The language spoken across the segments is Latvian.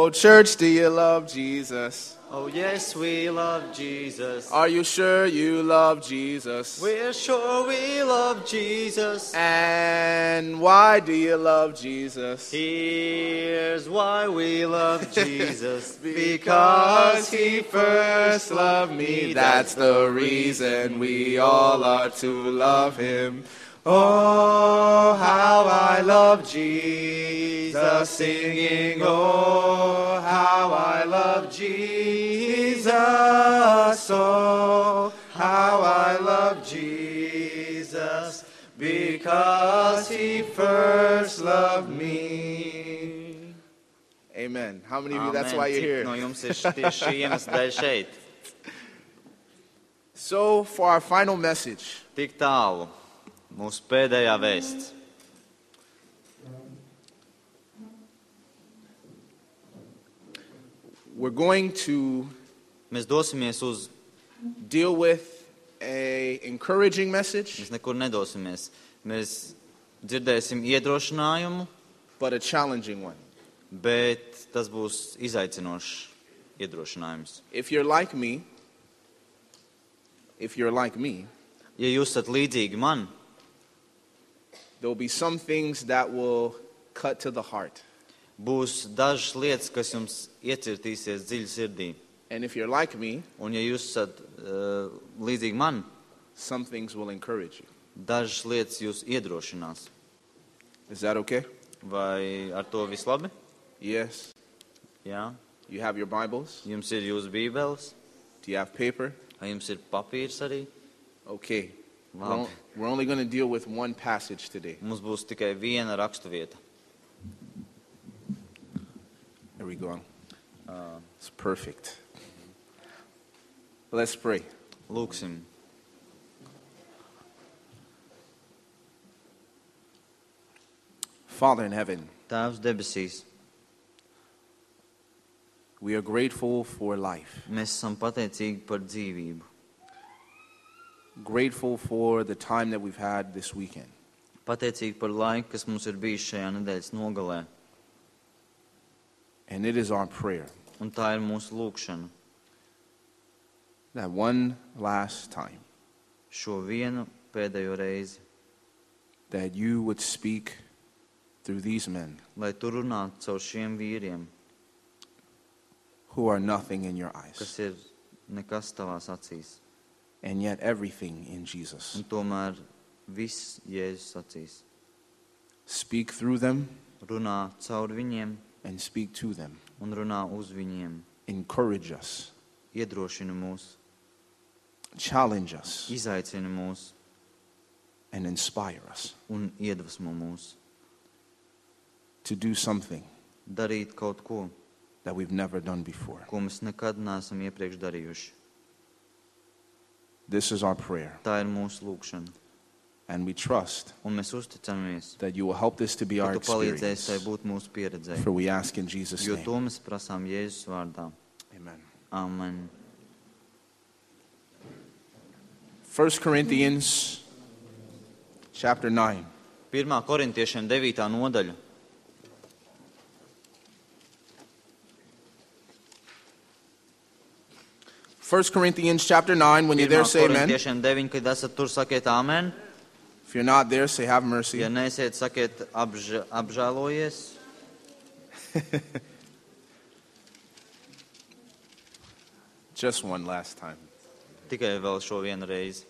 Oh, church, do you love Jesus? Oh yes, we love Jesus. Are you sure you love Jesus? We're sure we love Jesus. And why do you love Jesus? Here's why we love Jesus. Because he first loved me. That's the reason we all are to love him. Oh, how I love Jesus, singing, oh, how I love Jesus, oh, how I love Jesus, because he first loved me. Amen. How many of you, that's why you're here? No jums ir tieši šī iemesla dēļ šeit. So, for our final message, Tik tālu. Mūsu pēdējā vēsts. we're going to Mēs dosimies uz, deal with a encouraging message, mēs nekur nedosimies. Mēs dzirdēsim iedrošinājumu, but a challenging one. bet tas būs izaicinošs iedrošinājums. If you're like me, Ja jūs esat līdzīgi man, there will be some things that will cut to the heart. būs dažas lietas, kas jums iecirtīsies dziļi sirdī. And if you're like me, Un ja jūs esat līdzīgi man, some things will encourage you. dažas lietas jūs iedrošinās. Is that okay? Vai ar to viss labi? Yes. Jā. You have your Bibles? Jums ir jūsu bībeles? Do you have paper? Vai jums ir papīrs arī? Okay. Labi. We're only going to deal with one passage today. Mums būs tikai viena raksturvieta. There we go. It's perfect. Let's pray. Lūksim. Father in heaven, Tēvs debesīs, we are grateful for life. mēs esam pateicīgi par dzīvību. Grateful for the time that we've had this weekend. Pateicīgi par laiku, kas mums ir bijis šajā nedēļas nogalē. And it is our prayer Un tā ir mūsu lūkšana. that one last time Šo vienu pēdējo reizi, that you would speak through these men lai tu runātu caur šiem vīriem, who are nothing in your eyes, kas ir nekas tavās acīs. and yet everything in Jesus. Un tomēr viss Jēzus acīs. Speak through them Runā caur viņiem and speak to them. un runā uz viņiem. Encourage us, Iedrošina mūs, challenge us, izaicina mūs and inspire us un iedvesmo mūs. to do something Darīt kaut ko, that we've never done before. ko mēs nekad neesam iepriekš darījuši. This is our prayer, Tā ir mūsu lūkšana. and we trust Un mēs uzticamies, that you will help this to be ka our tu palīdzēsi tai experience. būt mūsu pieredzei. For we ask in Jesus' Jo name. to mēs prasām Jēzus vārdā. Amen. Amen. 1 Corinthians chapter 9. 1. Korintiešiem 9. nodaļa. 1 Corinthians chapter 9, when you're 1. there, say amen. Korintiešiem 9, kad esat tur, sakiet amen. If you're not there, say have mercy. Ja neesiet, sakiet apžēlojies. Just one last time. Tikai vēl šo vienu reizi.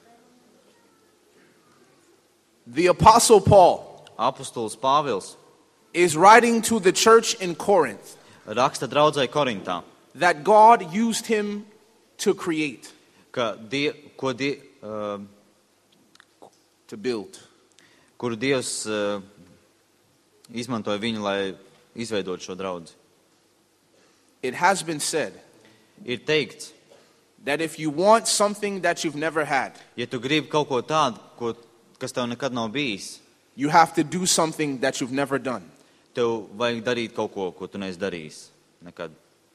The Apostle Paul Apostols Pāvils is writing to the church in Corinth raksta draudzei Korintā, that God used him to create, ka to build. kuru Dievs izmantoja viņu, lai izveidot šo draudzi. It has been said Ir teikts, that if you want something that you've never had, ja tu gribi kaut ko tādu, kas tev nekad nav bijis, you have to do something that you've never done. tev vajag darīt kaut ko, ko tu neesi darījis nekad.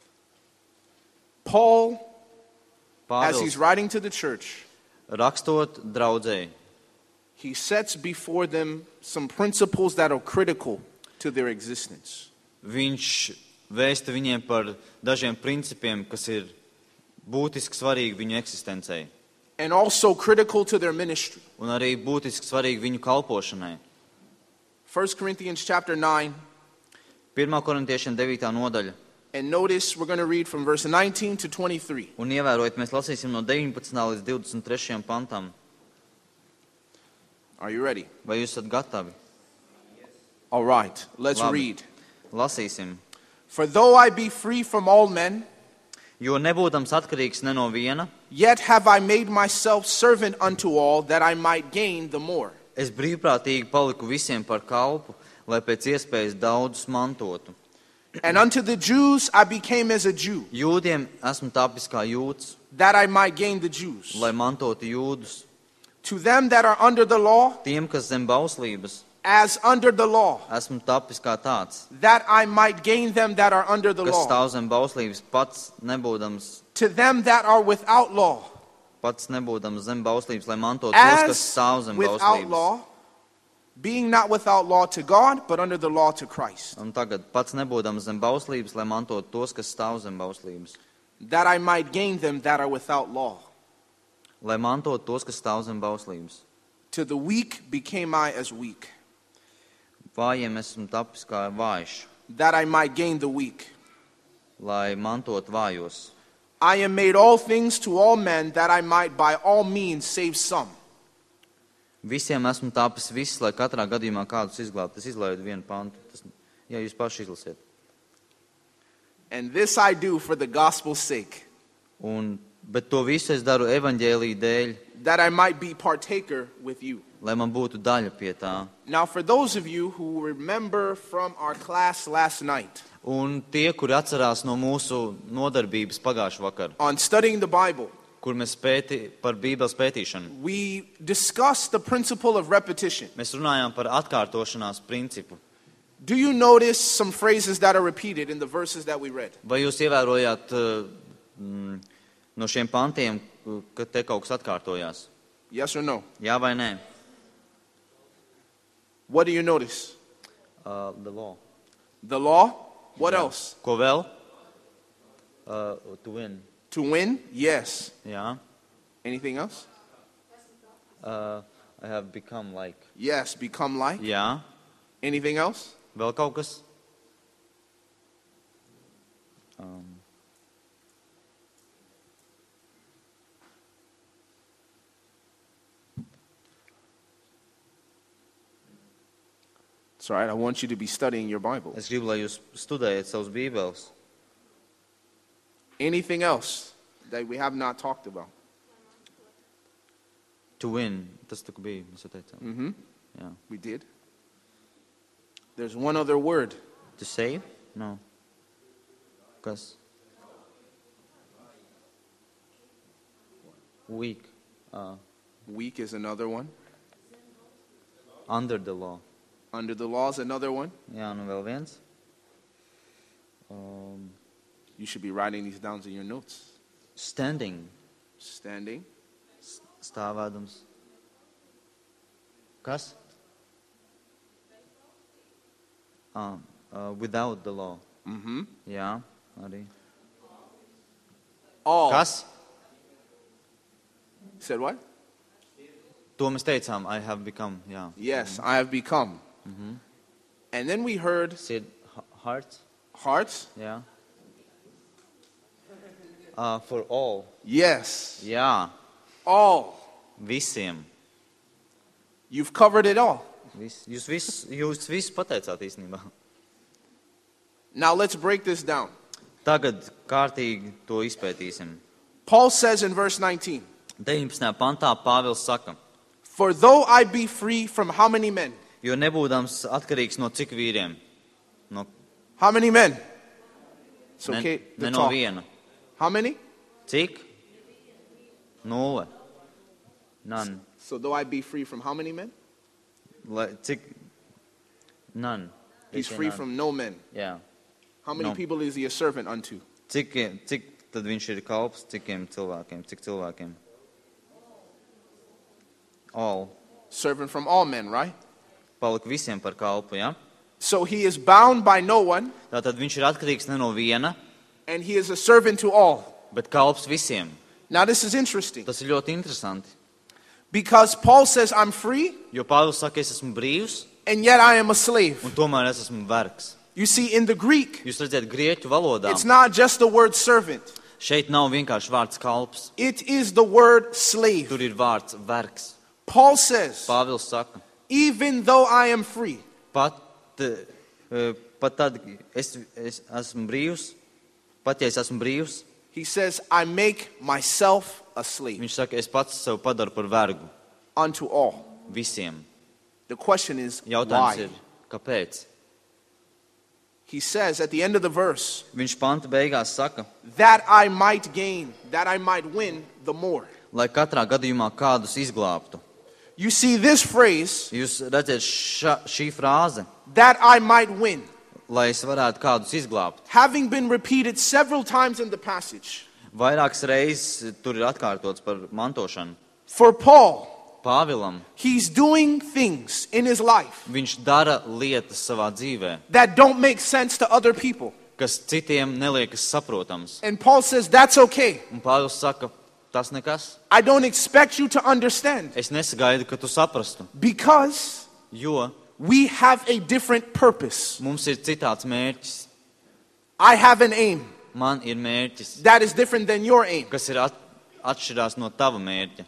Paul, as he's Pāvils writing to the church, rakstot draudzei, he sets before them some principles that are critical to their existence. viņš vēstu viņiem par dažiem principiem, kas ir būtiski svarīgi viņu eksistencei. And also critical to their ministry. Un arī būtiski svarīgi viņu kalpošanai. 1 Corinthians chapter 9. 1. Korintiešiem 9. nodaļa. And notice we're going to read from verse 19 to 23. Un ievērojiet, mēs lasīsim no 19. līdz 23. pantam. Are you ready? Vai jūs esat gatavi? All right, let's Labi. read. Lasīsim. For though I be free from all men, Jo nebūdams atkarīgs ne no viena, yet have I made myself servant unto all, that I might gain the more. es brīvprātīgi paliku visiem par kalpu, lai pēc iespējas daudzus mantotu. And unto the Jews I became as a Jew, Jūdiem esmu tapis kā jūds, that I might gain the Jews. lai mantotu jūdus. To them that are under the law, Tiem, kas zem bauslības, as under the law, esmu tapis kā tāds, that I might gain them that are under the kas law. stāv zem bauslības, pats nebūdams To them that are without law, zem bauslības, lai mantotu tos, kas as stāv zem without bauslības. law, being not without law to God, but under the law to Christ, Un tagad pats nebūdams zem bauslības, lai mantotu tos, kas stāv zem bauslības. that I might gain them that are without law. Lai mantotu tos, kas stāv zem bauslības. To the weak became I as weak, Vājiem esmu tapis kā vājš, that I might gain the weak. lai mantotu vājos. I am made all things to all men, that I might by all means save some. Visiem esmu tapis viss, lai katrā gadījumā kādus izglābtu. Es izlaidu vienu pantu. Jā, jūs paši izlasiet. And this I do for the gospel's sake, Bet to visu es daru evaņģēlija dēļ, that I might be partaker with you. lai man būtu daļa pie tā. Now, for those of you who remember from our class last night Un tie, kuri atcerās no mūsu nodarbības pagājušā vakar, on studying the Bible, kur mēs par Bībeles pētīšanu, we discussed the principle of repetition. mēs runājām par atkārtošanās principu. Do you notice some phrases that are repeated in the verses that we read? Vai jūs ievērojāt no šiem pantiem, ka te kaut kas atkārtojās? Yes or no? Jā vai nē? What do you notice? The law. The law? What Jā. else? Ko vēl? To win. To win? Yes. Jā. Anything else? I have become like. Yes, become like. Jā. Anything else? Vēl kaut kas? It's all right. I want you to be studying your Bible. Es gribu, lai jūs studējat savus bībeles. Anything else that we have not talked about? To win. Tas tā kā bija, mēs jau teicām. Mm-hmm. Jā. We did. There's one other word. To save? No. Kas? Weak. Weak is another one. Under the law. Under the law is another one. Jā, nu vēl viens. You should be writing these down in your notes. Standing. Standing. Stāvādams. Kas? Without the law. Mm-hmm. Jā, arī. All. Kas? Said what? To mēs teicām, I have become. Jā. Yes, I have become. Mm-hmm. And then we heard Said hearts. hearts. Jā. For all. Yes, Jā. all. Visiem. You've covered it all. Jūs visu pateicāt īstenībā. Now let's break this down. Tagad kārtīgi to izpētīsim. Paul says in verse 19, 19. pantā Pāvils saka, for though I be free from how many men? jo nebūdams atkarīgs no cik vīriem? No, How many men? It's ne, okay ne to no talk. viena. How many? Cik? 0. None. So though I be free from how many men? Cik? None. He's Tikai free none. from no men. Jā. How many No. people is he a servant unto? Cik tad viņš ir kalps? Cikiem cilvēkiem? Cik cilvēkiem? All. Servant from all men, right? Palika visiem par kalpu, jā? So he is bound by no one, Tātad viņš ir atkarīgs ne no viena, and he is a servant to all. bet kalps visiem. Now this is interesting, Tas ir ļoti interesanti. because Paul says I'm free, Jo Pāvils saka, es esmu brīvs, and yet I am a slave. un tomēr es esmu vergs. You see, in the Greek, Jūs redzat, grieķu valodā it's not just the word servant. šeit nav vienkārši vārds kalps. It is the word slave. Tur ir vārds vergs. Paul says, Pāvils saka, even though I am free, pat tad es esmu brīvs, pat ja es esmu brīvs, he says, I make myself a slave viņš saka, es pats sev padaru par vergu unto all. visiem. The question is, Jautājums why? ir, kāpēc? He says at the end of the verse, Viņš panta beigās saka, that I might gain, that I might win the more. lai katrā gadījumā kādus izglābtu. You see this phrase, Jūs redzat, šī frāze, that I might win, lai es varētu kādus izglābt. having been repeated several times in the passage. Vairākas reizes tur ir atkārtots par mantošanu. For Paul, Pāvilam he's doing things in his life viņš dara lietas savā dzīvē, that don't make sense to other people. kas citiem neliekas saprotams. And Paul says, that's okay. Un Pāvils saka, tas nekas. I don't expect you to understand, Es nesagaidu, ka tu saprastu, because jo we have a different purpose. mums ir citāds mērķis. I have an aim Man ir mērķis, that is different than your aim. kas ir atšķirās no tava mērķa.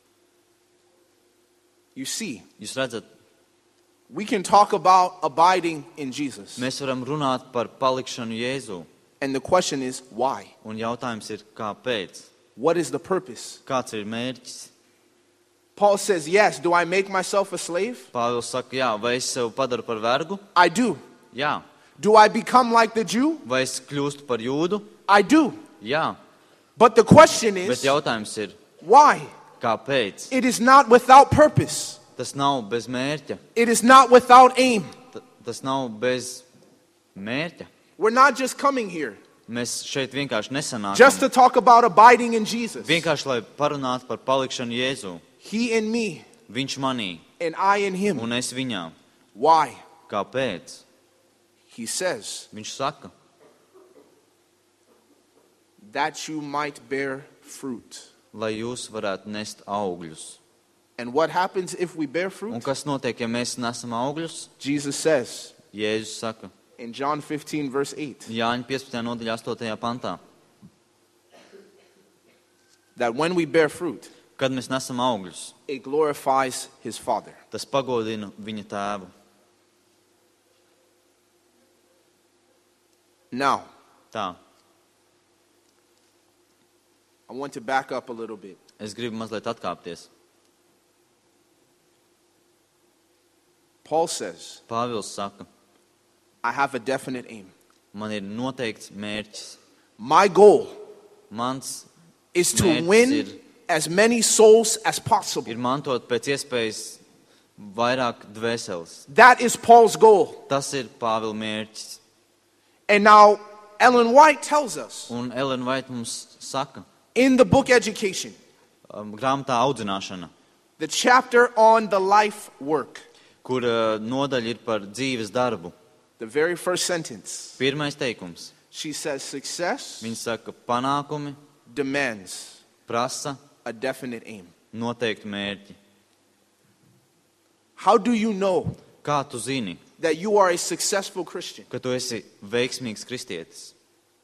You see, Jūs redzat, we can talk about abiding in Jesus. mēs varam runāt par palikšanu Jēzū. And the question is, why? Un jautājums ir, kāpēc? What is the purpose? Kāds ir mērķis? Paul says, yes, do I make myself a slave? Pāvils saka, jā, vai es sev padaru par vergu? I do. Jā. Do I become like the Jew? Vai es kļūstu par jūdu? I do. Jā. But the question Bet is, jautājums ir, why? kāpēc? It is not without purpose. Tas nav bez mērķa. It is not without aim. Tas nav bez mērķa. We're not just coming here Mēs šeit vienkārši nesanākam. just to talk about abiding in Jesus. Vienkārši, lai parunātu par palikšanu Jēzū. He in me Viņš manī and I in him. un es viņā. Why? Kāpēc? He says, Viņš saka, that you might bear fruit. lai jūs varētu nest augļus. And what happens if we bear Un fruit? kas notiek, ja mēs nesam augļus? Jesus says Jēzus saka, in John 15, verse 8, Jāņa 15. nodaļa 8. pantā, that when we bear fruit, kad mēs nesam augļus, it glorifies his Father. tas pagodina viņa tēvu. Now, Tā, I want to back up a little bit. es gribu mazliet atkāpties. Paul says, Pāvils saka, I have a definite aim. man ir noteikts mērķis. My goal Mans is to Mērķis win ir- as many souls as possible. ir mantot pēc iespējas vairāk dvēseles. That is Paul's goal. Tas ir Pāvila mērķis. And now, Ellen White tells us Un Ellen White mums saka, in the book Education, grāmatā audzināšana, the chapter on the life work, kur nodaļa ir par dzīves darbu. the very first sentence, Pirmais teikums. she says success Viņa saka, panākumi demands prasa a definite aim. noteikti mērķi. How do you know Kā tu zini, that you are a successful Christian? ka tu esi veiksmīgs kristietis?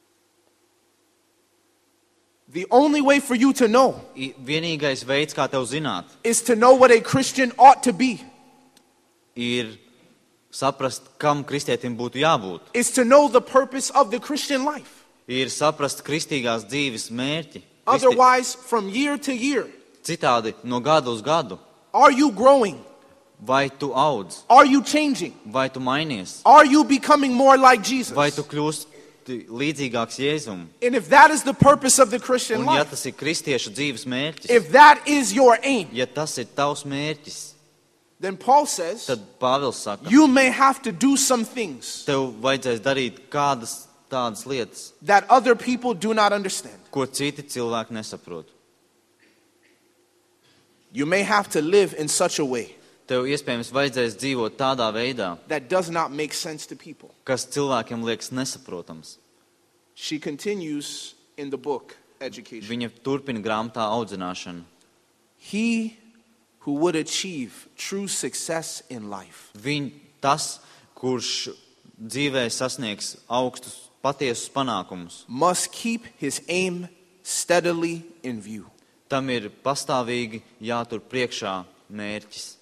The only way for you to know Vienīgais veids, kā tev zināt, is to know what a Christian ought to be, ir saprast, kam kristietim būtu jābūt. is to know the purpose of the Christian life. Ir saprast kristīgās dzīves mērķi. Otherwise, from year to year, Citādi, no gada uz gadu, are you growing? vai tu audz, Are you changing? vai tu mainies, Are you becoming more like Jesus? vai tu kļūsti līdzīgāks Jēzum. And if that is the purpose of the Christian Un ja life, tas ir kristiešu dzīves mērķis, if that is your aim, ja tas ir tavs mērķis, then Paul says, tad Pāvils saka, you may have to do some things tev vajadzēs darīt kādas tādas lietas, that other people do not understand. ko citi cilvēki nesaprot. You may have to live in such a way tev iespējams vajadzēs dzīvot tādā veidā, that does not make sense to people. kas cilvēkiem liekas nesaprotams. She continues in the book, Education. Viņa turpina grāmatā audzināšanu. He who would achieve true success in life Tas, kurš dzīvē sasniegs augstus, patiesus panākumus, must keep his aim steadily in view. tam ir pastāvīgi jātur priekšā mērķis.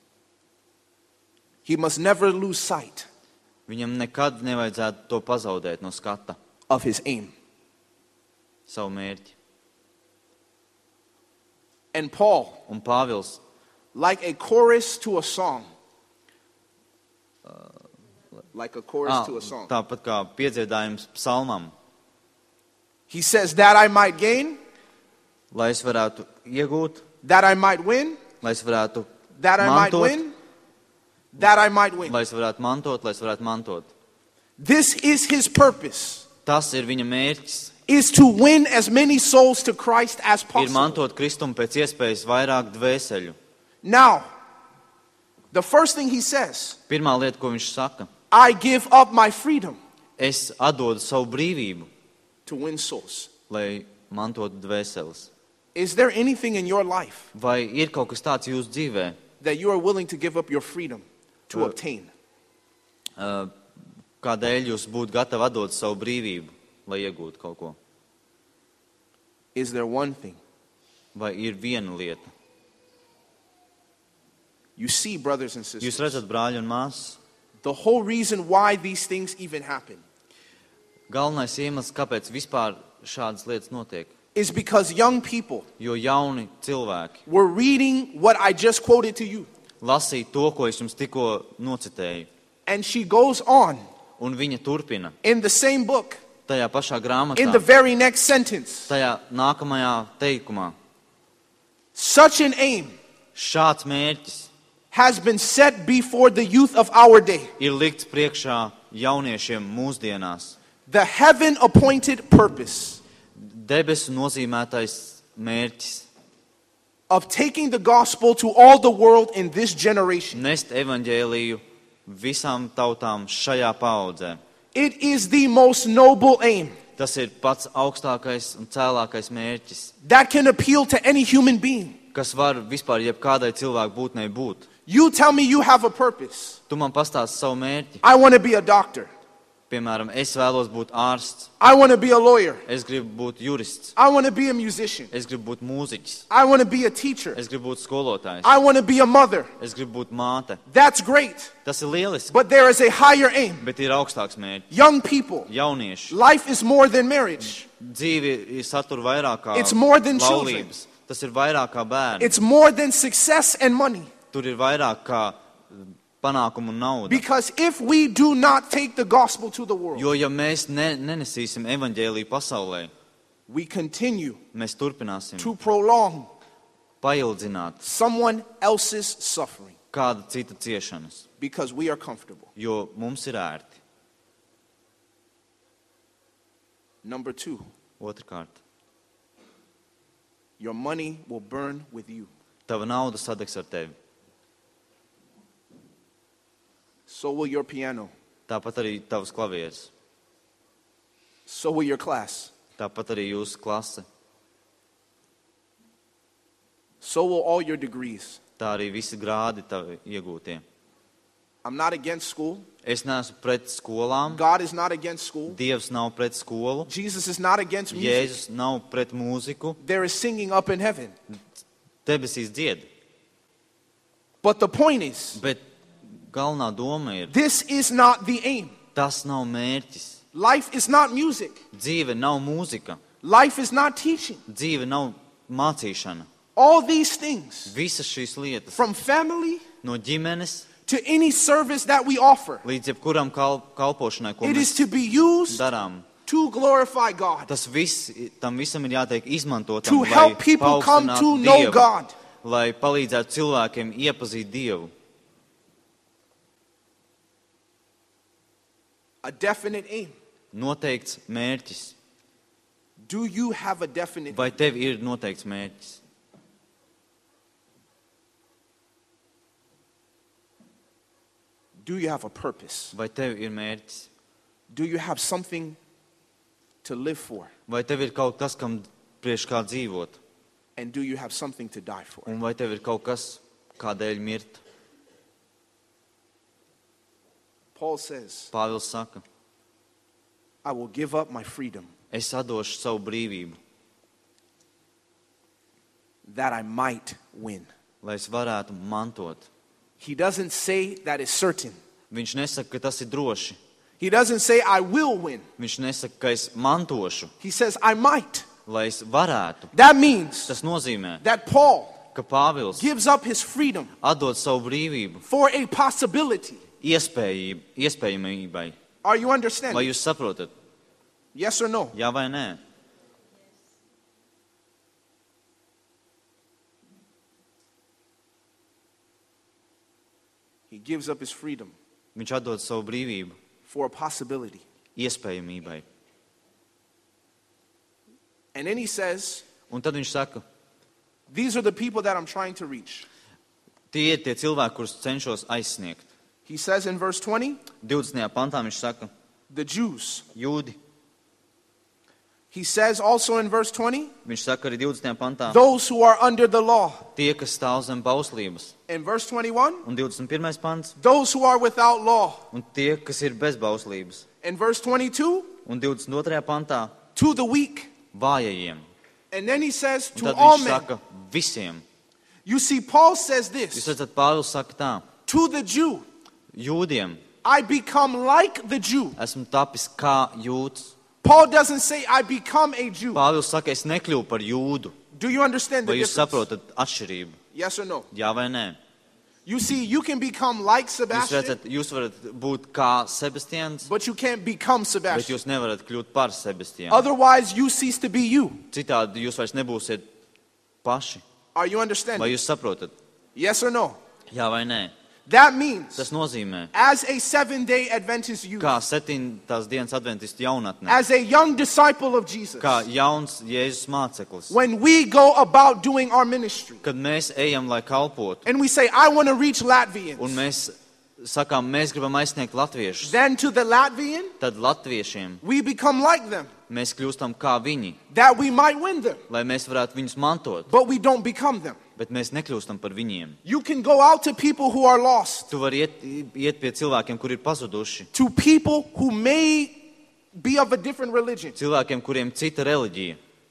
He must never lose sight Viņam nekad nevajadzētu to pazaudēt no skata, of his aim. savu mērķi. And Paul, Un Pāvils, like a chorus to a song, like a chorus to a song, tāpat kā piedziedājums psalmam, he says, that I might gain, lai es varētu iegūt, that I might win, lai es varētu that I might mantot, win, that I might win. lai es varētu mantot, lai es varētu mantot. This is his purpose, Tas ir viņa mērķis, is to win as many souls to Christ as ir possible. mantot Kristumu pēc iespējas vairāk dvēseļu. Now, the first thing he says, Pirmā lieta, ko viņš saka, I give up my freedom es atdodu savu brīvību, to win souls. lai mantotu dvēseles. Is there anything in your life Vai ir kaut kas tāds jūsu dzīvē, that you are willing to give up your freedom to obtain? kādēļ jūs būtu gatavi atdot savu brīvību, lai iegūtu kaut ko? Is there one thing? Vai ir viena lieta? You see, brothers and Jūs sisters, redzat, brāļi un māsas, the whole reason why these things even happen galvenais iemesls, kāpēc vispār šādas lietas notiek, is because young people jo jauni cilvēki were reading what I just quoted to you. lasīja to, ko es jums tikko nocitēju. And she goes on Un viņa turpina in the same book, tajā pašā in the grāmatā, very next sentence. tajā nākamajā teikumā. Such an aim Šāds mērķis has been set before the youth of our day. ir likts priekšā jauniešiem mūsdienās. The heaven-appointed purpose Debesu nozīmētais mērķis of taking the gospel to all the world in this generation. nest evaņģēliju visām tautām šajā paaudzē. It is the most noble aim Tas ir pats augstākais un cēlākais mērķis, that can appeal to any human being. kas var vispār jebkādai cilvēku būtnei būt. You tell me you have a purpose. Tu man pastāsti savu mērķi. I want to be a doctor. Piemēram, es vēlos būt ārsts, I want to be a lawyer. es gribu būt jurists, I want to be a musician. es gribu būt mūziķis, I want to be a teacher. es gribu būt skolotājs, I want to be a mother. es gribu būt māte. That's great. Tas ir lieliski, But there is a higher aim. bet ir augstāks mērķis. Young people, Jaunieši, life is more than marriage. dzīve ir satur vairāk kā It's more than children. laulības. Tas ir vairāk kā bērni. It's more than success and money. Tur ir vairāk kā panākumu un nauda. Because if we do not take the gospel to the world, Jo ja mēs nenesīsim evaņģēliju pasaulē, we continue mēs turpināsim to prolong paildzināt someone else's suffering kāda cita ciešanas, because we are comfortable. jo mums ir ērti. Number two, Otrkārt, your money will burn with you. tava nauda sadegs ar tevi. So will your piano. Tāpat arī tavs klavieris. So will your class. Tāpat arī jūsu klase. So will all your degrees. Tā arī visi grādi tavi iegūtie. I'm not against school. Es neesmu pret skolām. God is not against school. Dievs nav pret skolu. Jesus is not against music. Jēzus nav pret mūziku. There is singing up in heaven. Debesīs dzied. But the point is, Bet galvenā doma ir, this is not the aim. tas nav mērķis. Life is not music. Dzīve nav mūzika. Life is not teaching. Dzīve nav mācīšana. All these things, Visas šīs lietas, from family no ģimenes to any service that we offer, līdz jebkuram kalpošanai, ko it is mēs to be used darām. to glorify God, Tas viss, tam visam ir jātiek izmantotam, to lai help people come to paaugstinātu know Dievu, God. lai palīdzētu cilvēkiem iepazīt Dievu. A definite aim. Noteikts mērķis. Do you have a definite Vai tev ir noteikts mērķis? Do you have a purpose? Vai tev ir mērķis? Do you have something to live for? Vai tev ir kaut kas, kam priekš kā dzīvot? And do you have something to die for? Un vai tev ir kaut kas, kādēļ mirt? Paul says, Pāvils saka, I will give up my freedom es atdošu savu brīvību, that I might win. lai es varētu mantot. He doesn't say that is certain. Viņš nesaka, ka tas ir droši. He doesn't say I will win. Viņš nesaka, ka es mantošu, He says I might. lai es varētu. That means Tas nozīmē, that Paul ka Pāvils gives up his freedom atdod savu brīvību for a possibility. iespējamībai. Are you Vai understanding? jūs saprotat? Yes or no? Jā vai nē? He gives up his freedom Viņš atdod savu brīvību for a possibility. iespējamībai. And then he says, Un tad viņš saka, these are the people that I'm trying to reach. tie ir tie cilvēki, kurus cenšos aizsniegt. He says in verse 20, 20. pantā viņš saka, the Jews. jūdi. He says also in verse 20, Viņš saka arī 20. pantā, those who are under the law. tie, kas stāv zem bauslības. In verse 21, Un 21. pants, those who are without law. un tie, kas ir bez bauslības. In verse 22, Un 22. pantā, to the weak. vājajiem. And then he says Un to tad all viņš men. saka, visiem. You see, Paul says Jūs this, redzat, Pāvils saka tā, to the Jew, jūdiem I become like the Jew. esmu tapis kā jūds. Paul doesn't say I become a Jew. Pāvils saka, es nekļuvu par jūdu. Do you understand the Vai jūs difference? saprotat atšķirību? Yes or no? Jā vai nē? You see, you can become like Jūs Sebastian, redzat, jūs varat būt kā Sebastians, but you can't become bet Sebastian. jūs nevarat kļūt par Sebastianu. Otherwise, you cease to be you. Citādi jūs vairs nebūsiet paši. Are you Vai understanding? jūs saprotat? Yes or no? Jā vai nē? That means, Tas nozīmē, as a 7-day Adventist youth, kā 7. dienas adventistu jaunatne, as a young disciple of Jesus, kā jauns Jēzus māceklis, when we go about doing our ministry, kad mēs ejam, lai kalpotu, and we say, I want to reach Latvians, un mēs sakām, mēs gribam aizsniegt latviešus, then to the Latvian, tad latviešiem we become like them, mēs kļūstam kā viņi, that we might win them, lai mēs varētu viņus mantot, but we don't become them. bet mēs nekļūstam par viņiem. You can go out to people who are lost, Tu vari iet pie cilvēkiem, kuri ir pazuduši, to people who may be of a different religion. cilvēkiem, kuriem cita reliģija,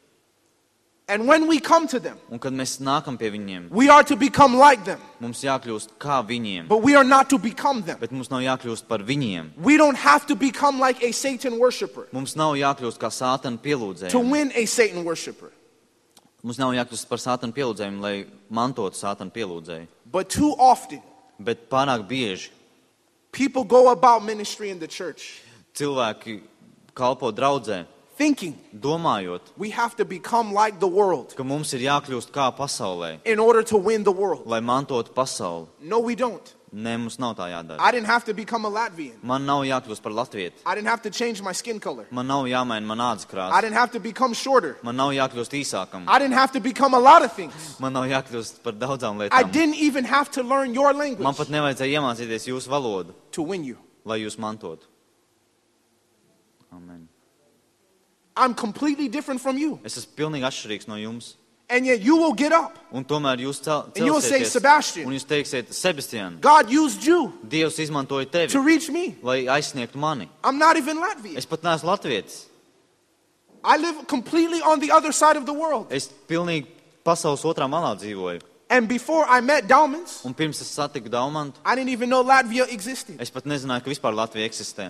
And when we come to them, un kad mēs nākam pie viņiem, we are to become like them, mums jākļūst kā viņiem, but we are not to become them. bet mums nav jākļūst par viņiem. We don't have to become like a Satan worshiper Mums nav jākļūst kā Sātana to pielūdzējiem. win a Satan worshiper. Mums nav jākļūst par Sātana pielūdzējiem, lai mantotu Sātana pielūdzēju. But too often, Bet pārāk bieži people go about ministry in the church cilvēki kalpo draudzē, thinking domājot, we have to become like the world ka mums ir jākļūst kā pasaulē, in order to win the world. lai mantotu pasauli. No, we don't. Nē, mums nav tā jādara. I didn't have to become a Latvian. Man nav jākļūst par latvieti. I didn't have to change my skin color. Man nav jāmaina man ādas I krāsa. didn't have to become shorter. Man nav jākļūst īsākam. I didn't have to become a lot of things. Man nav jākļūst par daudzām I lietām. didn't even have to learn your Man language pat nevajadzēja iemācīties jūsu valodu, to win you. lai jūs mantotu. Amen. I'm completely different from you. Es esmu pilnīgi atšķirīgs no jums. And yet you will get up. Un tomēr jūs And you will say, celsieties Sebastian, un jūs teiksiet, Sebastian, God used you Dievs izmantoja tevi, to reach me. lai aizsniegtu mani. I'm not even Latvian. Es pat neesmu latvietis. I live completely on the other side of the world. Es pilnīgi pasaules otrā malā dzīvoju. And before I met Daumans, Un pirms es satiku Daumantu, I didn't even know Latvia existed. es pat nezināju, ka vispār Latvija eksistē.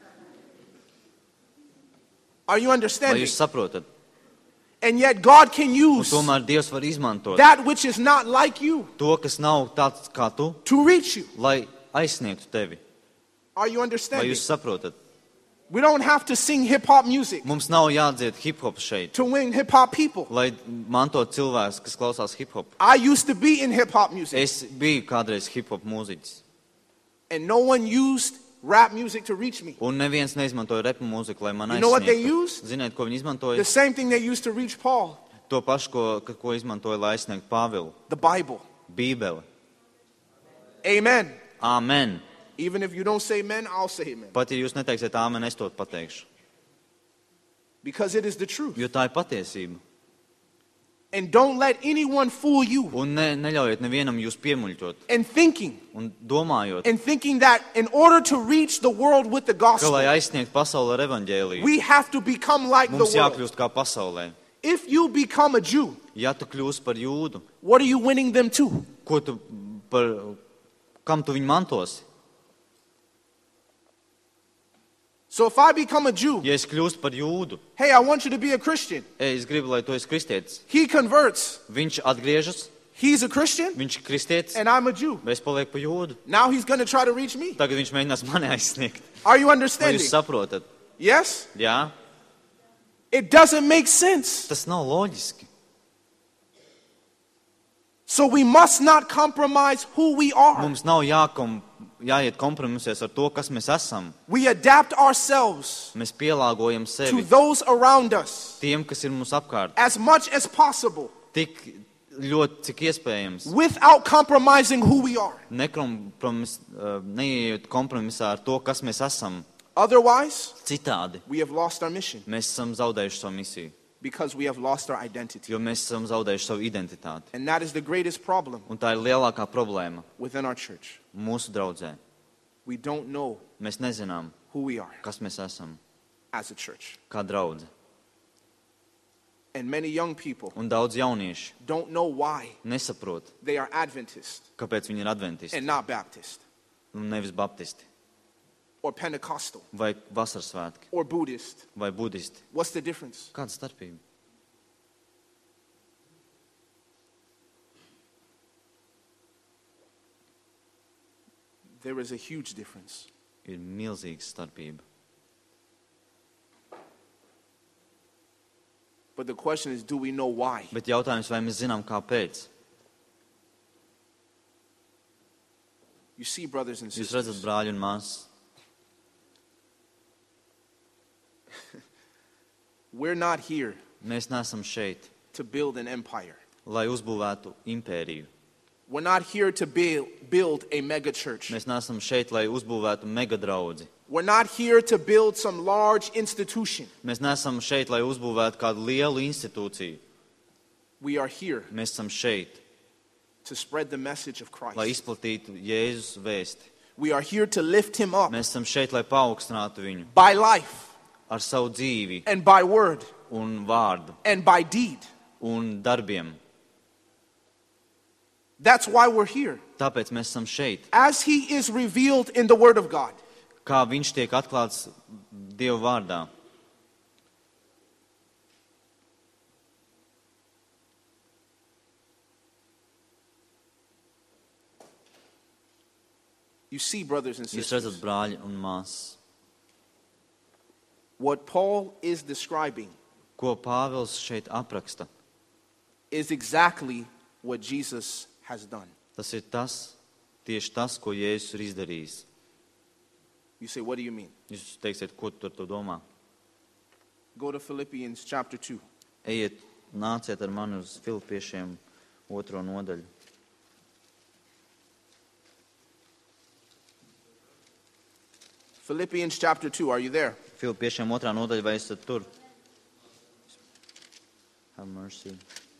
Are you Vai understanding? jūs saprotat? And yet God can Un use tomēr Dievs var izmantot that which is not like you to, kas nav tāds kā tu, to reach you. lai aizsniegtu tevi. Are you Vai understanding? jūs saprotat? We don't have to sing hip-hop music Mums nav jādzied hip-hop šeit, to win hip-hop people. lai mantot cilvēks, kas klausās hip-hop. I used to be in hip-hop music, Es biju kādreiz hip-hop mūziķis, and no one used rap music to reach me. un neviens neizmantoja repu mūziku, lai man You know what they aizsniegtu. used? Ziniet, ko viņi izmantoja? The same thing they used to reach Paul, To pašu, ko izmantoja, lai aizsniegtu Pāvilu. the Bible. Bībeli. Amen. Amen. Even if you don't say amen, I'll say amen. Pat, ja jūs neteiksiet āmen, es to pateikšu. Because it is the truth. Jo tā ir patiesība. And don't let anyone fool you. Un neļaujiet nevienam jūs piemuļķot. And thinking that in order to reach the world with the Ka, gospel, lai aizsniegtu pasauli ar evaņģēliju, we have to become like the mums world. jākļūst kā pasaulē. If you become a Jew, Ja tu kļūsi par jūdu, what are you winning them to? Kam tu viņu mantosi? So if I become a Jew, Ja es kļūstu par jūdu, hey, I want you to be a Christian. es gribu, lai tu esi kristietis. He converts. Viņš atgriežas, He's a Christian, viņš ir kristietis, and I'm a Jew. bet es palieku par jūdu. Now he's going to try to reach me. Tagad viņš mēģinās mani aizsniegt. Are you Vai understanding? jūs saprotat? Yes? Jā, It doesn't make sense. tas nav loģiski. So we must not compromise who we are. Mums nav jāiet kompromisēs ar to, kas mēs esam. We adapt ourselves Mēs pielāgojam to sevi those around us tiem, kas ir mums apkārt. as much as possible Tik ļoti, cik iespējams. without compromising who we are. Neiet kompromisā ar to, kas mēs esam. Otherwise, Citādi we have lost our mission mēs esam zaudējuši savu misiju, because we have lost our identity. jo mēs esam zaudējuši savu identitāti. And that is the greatest problem Un tā ir lielākā problēma within our church. mūsu draudzē. We don't know Mēs nezinām, who we are kas mēs esam, as a church. kā draudze. And many young people Un daudz jaunieši don't know why nesaprot, they are Adventist kāpēc viņi ir adventisti and not Baptist un nevis baptisti, or Pentecostal vai vasarsvētki, or Buddhist. vai budisti. What's the difference? Kāda starpība? There is a huge difference. Ir milzīga starpība. But the question is, do we know why? Bet jautājums, vai mēs zinām, kāpēc? You see, brothers and Jūs sisters, redzat, brāļi un māsas, we're not here mēs neesam šeit, to build an empire. lai uzbūvētu impēriju. We're not here to build a mega church. Mēs neesam šeit, lai uzbūvētu megadraudzi. We're not here to build some large institution. Mēs neesam šeit, lai uzbūvētu kādu lielu institūciju. We are here Mēs esam šeit, to spread the message of lai Christ. izplatītu Jēzus vēsti. We are here to lift him up Mēs esam šeit, lai paaugstinātu viņu by life ar savu dzīvi and by word un vārdu and by deed. un darbiem. That's why we're here. Tāpēc mēs esam šeit. As he is revealed in the Word of God. Kā viņš tiek atklāts Dieva vārdā. You see, brothers and Jūs sisters, redzat, brāļi un māsas, what Paul is describing ko Pāvils šeit apraksta. is exactly what Jesus has done. Tas ir tieši tas, ko Jēzus ir izdarījis. You say, what do you mean? Jūs teiksiet, ko tu ar to domā? Go to Philippians chapter 2. Ejiet, nāciet ar mani uz Filipiešiem 2. nodaļu. Philippians chapter 2, are you there? Filipiešiem 2. nodaļa, vai esat tur? Have mercy.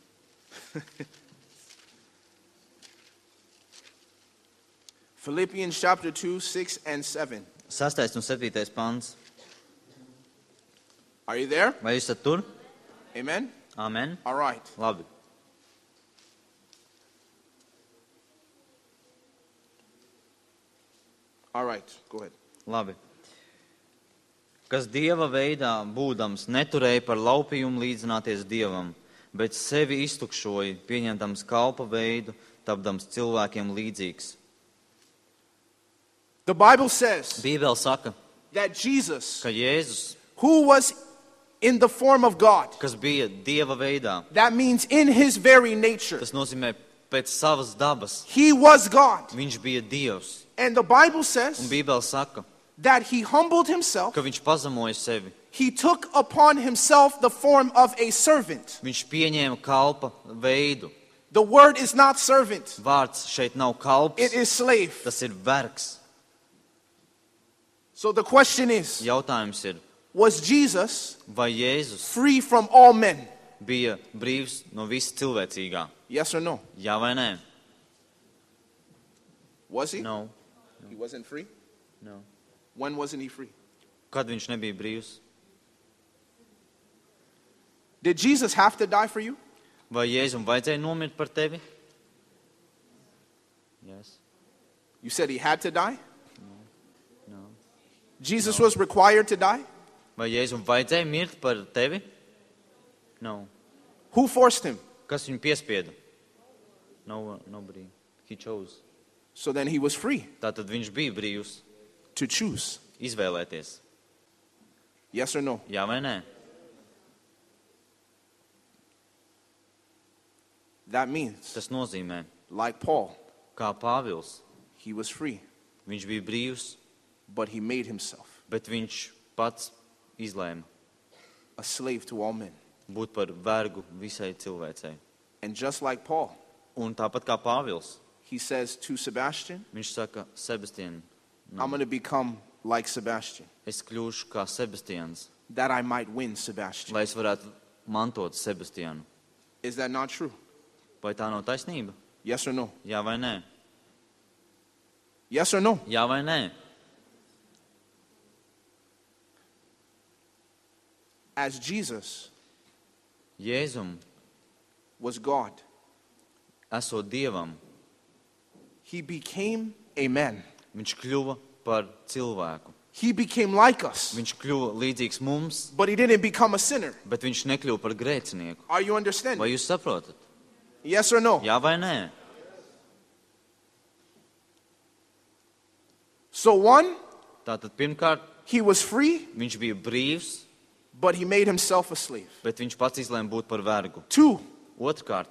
Philippians chapter 2, 6 and 7. 6. un 7. pants. Are you there? Vai esat tur? Amen? Amen. All right. Labi. All right, go ahead. Labi. Kas Dieva veidā būdams neturēja par laupījumu līdzināties Dievam, bet sevi iztukšoja, pieņemdams kalpa veidu, tapdams cilvēkiem līdzīgs. The Bible says Bībele saka, that Jesus, ka Jēzus, who was in the form of God, kas bija Dieva veidā, that means in his very nature, tas nozīmē pēc savas dabas, he was God. viņš bija Dievs. And the Bible Un says Bībele saka, that he humbled himself. ka viņš pazemoja sevi. He took upon himself the form of a servant. Viņš pieņēma kalpa veidu. The word is not servant. Vārds šeit nav kalps, It is slave. tas ir vergs. So the question is, Jautājums ir, was Jesus vai Jēzus free from all men? bija brīvs no visa cilvēcīgā? Yes or no? Jā vai nē? Was he? No. He wasn't free? No. When wasn't he free? Kad viņš nebija brīvs? Did Jesus have to die for you? Vai Jēzum vajadzēja nomirt par tevi? Yes. You said he had to die? No. Jesus was required to die? Vai Jēzum vajadzēja mirt par tevi? No. Who forced him? Kas viņu piespieda? No, nobody. He chose. So then he was free Tātad viņš bija brīvs to choose. izvēlēties. Yes or no? Jā vai nē? That means, Tas nozīmē, like Paul, kā Pāvils, he was free, viņš bija brīvs, but he made himself bet viņš pats izlēma a slave to all men. būt par vergu visai cilvēcei. And just like Paul, Un tāpat kā Pāvils, he says to Sebastian, viņš saka, Sebastian, I'm going to become like Sebastian, es kļūšu kā Sebastians, that I might win Sebastian. lai es varētu mantot Sebastianu. Is that not true? Vai tā nav taisnība? Yes or no? Jā vai nē? Yes or no? Jā vai nē? As Jesus Jēzum, was God, esot Dievam, he became a man. viņš kļuva par cilvēku. He became like us, Viņš kļuva līdzīgs mums, but he didn't become a sinner. bet viņš nekļuva par grēcinieku. Are you understanding? Vai jūs saprotat? Yes or no? Jā vai nē? So one, Tātad pirmkārt, he was free, viņš bija brīvs, but he made himself a slave. bet viņš pats izlēma būt par vergu. Two, Otrkārt,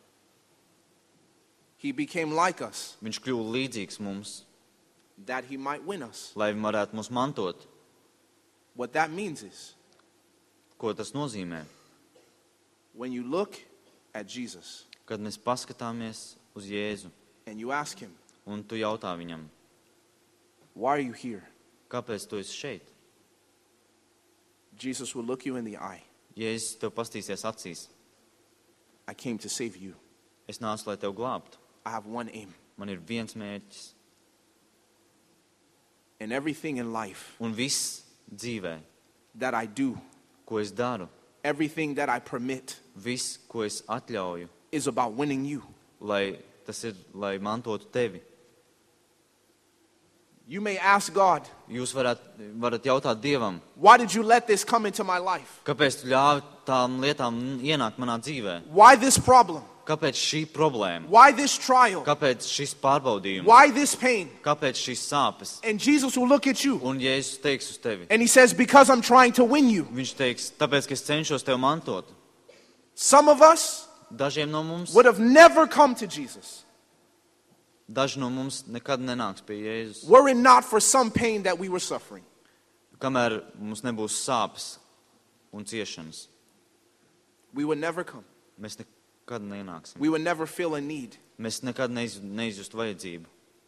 he became like us, viņš kļuva līdzīgs mums, that he might win us. lai varētu mūs mantot. What that means is, Ko tas nozīmē? when you look at Jesus Kad mēs paskatāmies uz Jēzu and you ask him, un tu jautā viņam, why are you here? kāpēc tu esi šeit? Jesus will look you in the eye. Jēzus tev pastīsies acīs. I came to save you. Es nācu, lai tev glābtu. I have one aim. Man ir viens mērķis. And everything in life Un viss dzīvē, that I do, ko es daru, everything that I permit, viss, ko es atļauju, is about winning you. lai tas ir, lai mantotu tevi. You may ask God, Jūs varat jautāt Dievam, why did you let this come into my life? kāpēc tu ļāvi tām lietām ienākt manā dzīvē? Why this problem? Kāpēc šī problēma? Why this trial? Kāpēc šis pārbaudījums? Why this pain? Kāpēc šīs sāpes? And Jesus will look at you Un Jēzus teiks uz tevi. and he says, because I'm trying to win you. Viņš teiks, tāpēc, ka es cenšos tev mantot. Some of us Dažiem no mums, would have never come to Jesus daži no mums nekad nenāks pie Jēzus. were it not for some pain that we were suffering. Kamēr mums nebūs sāpes un ciešanas, We would never come. mēs nekad nenāksim. We would never feel a need. Mēs nekad neizjust vajadzību.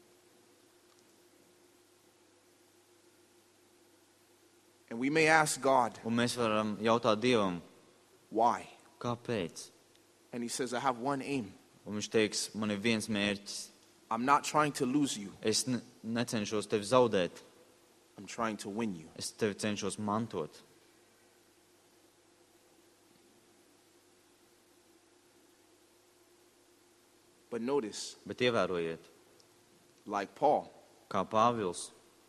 And we may ask God, Un mēs varam jautāt Dievam, why? kāpēc? And he says, I have one aim. Un viņš teiks, man ir viens mērķis. I'm not trying to lose you. Es necenšos tevi zaudēt, I'm trying to win you. es tevi cenšos mantot. But notice, Bet ievērojiet, like Paul, kā Pāvils,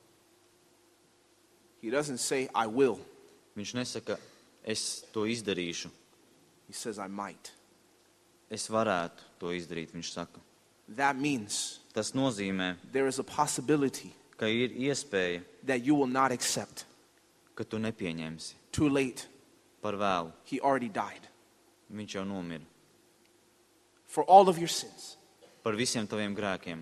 he doesn't say, I will. viņš nesaka, es to izdarīšu, He says, I might. es varētu to izdarīt, viņš saka. That means Tas nozīmē, there is a possibility ka ir iespēja, that you will not accept. ka tu nepieņemsi Too late. par vēlu. He already died. Viņš jau nomira. For all of your sins. Par visiem taviem grēkiem.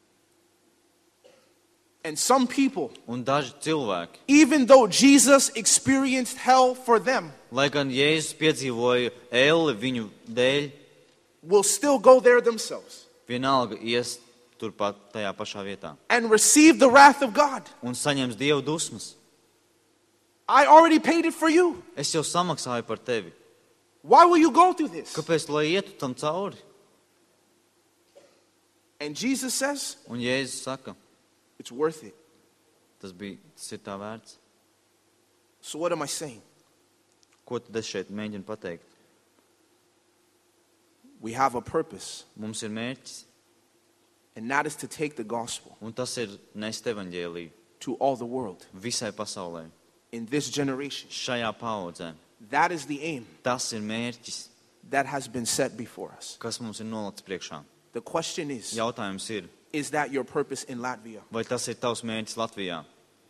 And some people, Un daži cilvēki, even though Jesus experienced hell for them, lai gan Jēzus piedzīvoja elli viņu dēļ, will still go there themselves. vienalga ies turpat tajā pašā vietā. and receive the wrath of God. Un saņems Dieva dusmas. I already paid it for you. Es jau samaksāju par tevi. Why will you go through this? Kāpēc, lai ietu tam cauri? And Jesus says, Un Jēzus saka, it's worth it. tas ir tā vērts. So what am I saying? Ko tad es šeit mēģinu pateikt? We have a purpose, Mums ir mērķis, and that is to take the gospel un tas ir nest evaņģēliju to all the world visai pasaulē, in this generation. šajā paaudzē. That is the aim Tas ir mērķis, that has been set before us. kas mums ir nolikts priekšā. The question Jautājums is that your purpose in Latvia? vai tas ir tavs mērķis Latvijā?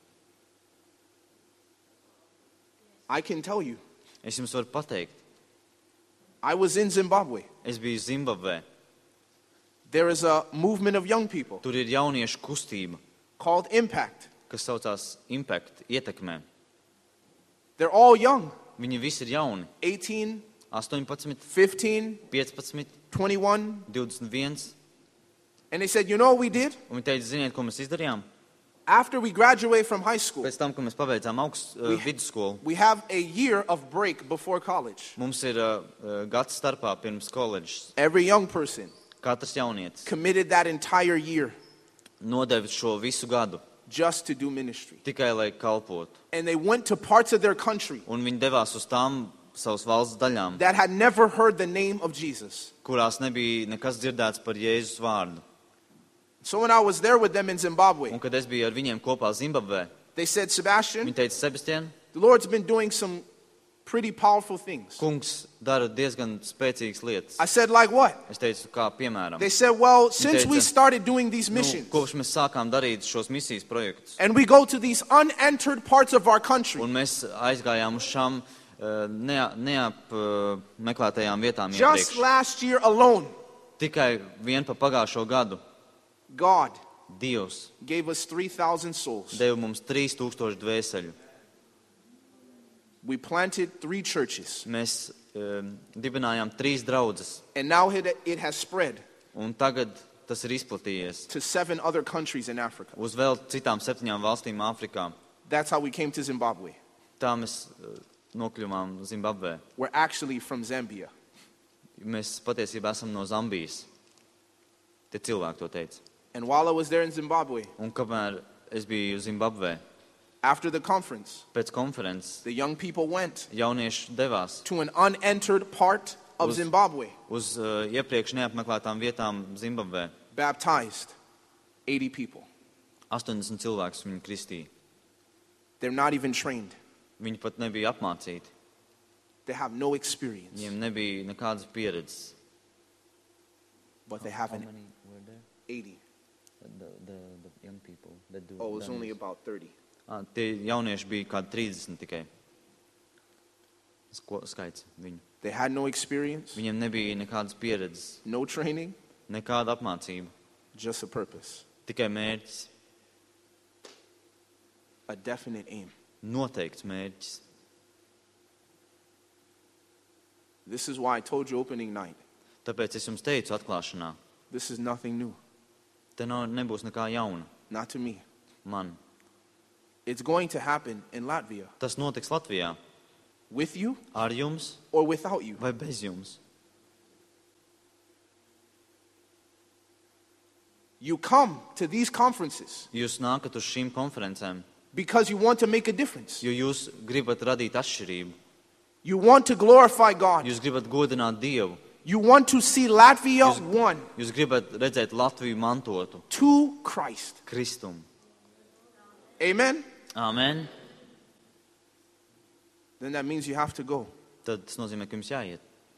I can tell you, Es jums varu pateikt, I was in Zimbabwe. es biju Zimbabvē. There is a movement of young people Tur ir jauniešu kustība, called Impact. kas saucās Impact, ietekmē. They're all young, Viņi visi ir jauni. 18, 18, 15, 15, 21. 21. And they said, you know what we did? Un viņi teica, ziniet, ko mēs izdarījām? After we graduate from high school, Pēc tam, kad mēs pabeidzām vidusskolu, we have a year of break before college. mums ir gads starpā pirms koledžas. Every young person Katrs jaunietis committed that entire year nodevis šo visu gadu just to do ministry. tikai, lai kalpotu. And they went to parts of their country Un viņi devās uz tām savas valsts daļām, that had never heard the name of Jesus. kurās nebija nekas dzirdēts par Jēzus vārdu. So when I was there with them in Zimbabwe, Un kad es biju ar viņiem kopā Zimbabvē, they said, Sebastian, viņi teica, Sebastian, the Lord's been doing some pretty powerful things. kungs dara diezgan spēcīgas lietas. I said, like what? Es teicu, kā piemēram, They said, well, since we teica, started doing these missions, kopš mēs sākām darīt šos misijas projektus, and we go to these unentered parts of our country, un mēs aizgājām uz šām neapmeklētajām vietām just iepriekš. last year alone, Tikai vien pa pagājušo gadu God Dievs gave us 3,000 souls. deva mums 3000 dvēseļu. We planted 3 churches, Mēs dibinājām 3 draudzes, and now it has spread un tagad tas ir izplatījies to 7 other countries in Africa. uz vēl citām 7 valstīm Āfrikā. That's how we came to Zimbabwe. Tā mēs nokļuvām Zimbabvē. We're actually from Zambia. Mēs patiesībā esam no Zambijas. Tie cilvēki to teica. And while I was there in Zimbabwe, Un kamēr es biju Zimbabvē, after the conference, pēc konferences the young people went jaunieši devās to an unentered part of Uz- Zimbabwe, uz iepriekš neapmeklētām vietām Zimbabvē. baptized 80 people. 80 cilvēkus viņi kristīja. They're not even trained. Viņi pat nebija apmācīti. They have no experience, Viņiem nebija nekādas pieredzes. but they have an 80. Oh, it was only about 30. Tie jaunieši bija kādi 30 tikai. Skaits viņu. They had no experience, Viņiem nebija nekādas pieredzes, no training, nekāda apmācība. just a purpose, Tikai mērķis, a definite aim. noteikts mērķis. This is why I told you opening night. Tāpēc es jums teicu atklāšanā, This is nothing new, te nebūs nekā jauna not to me. man. It's going to happen in Latvia Tas notiks Latvijā with you ar jums or without you. vai bez jums. You come to these conferences Jūs nākat uz šīm konferencēm, because you want to make a difference. jo jūs gribat radīt atšķirību. You want to glorify God. Jūs gribat godināt Dievu. You want to see Latvia won Jūs gribat redzēt Latviju mantotu to Christ. Kristumu. Amen? Āmen. Then that means you have to go. Tad tas nozīmē, ka jums jāiet.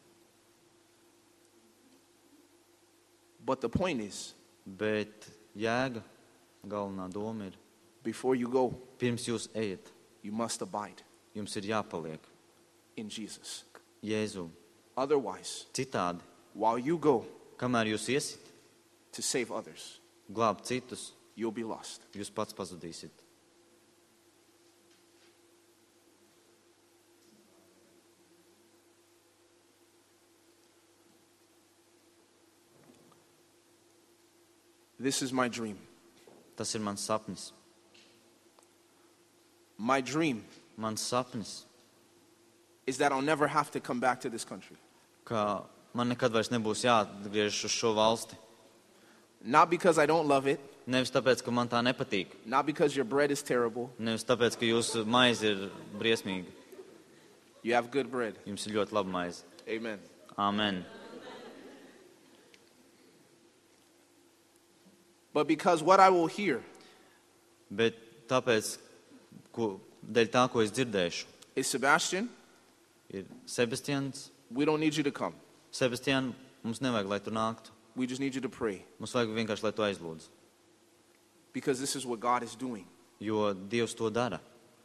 But the point is, Bet jēga, galvenā doma ir, before you go, pirms jūs ejat, you must abide jums ir jāpaliek in Jesus. Jēzu. Otherwise, Citādi, while you go kamēr jūs iesit to save others, glābt citus, you'll be lost. jūs pats pazudīsiet. This is my dream. Tas ir mans sapnis. My dream Mans sapnis, is that I'll never have to come back to this country. ka man nekad vairs nebūs jāatgriežas uz šo valsti. Not because I don't love it, Nevis tāpēc, ka man tā nepatīk. not because your bread is terrible. Nevis tāpēc, ka jūsu maize ir briesmīga. You have good bread. Jums ir ļoti laba maize. Amen. Āmen. But because what I will hear Bet tāpēc, dēļ tā, ko es dzirdēšu, is, Sebastian, ir Sebastians. we don't need you to come. Sebastian, mums nevajag, lai tu nāktu. We just need you to pray. Mums vajag vienkārši, lai tu aizlūdzu. Because this is what God is doing. Jo Dievs to dara.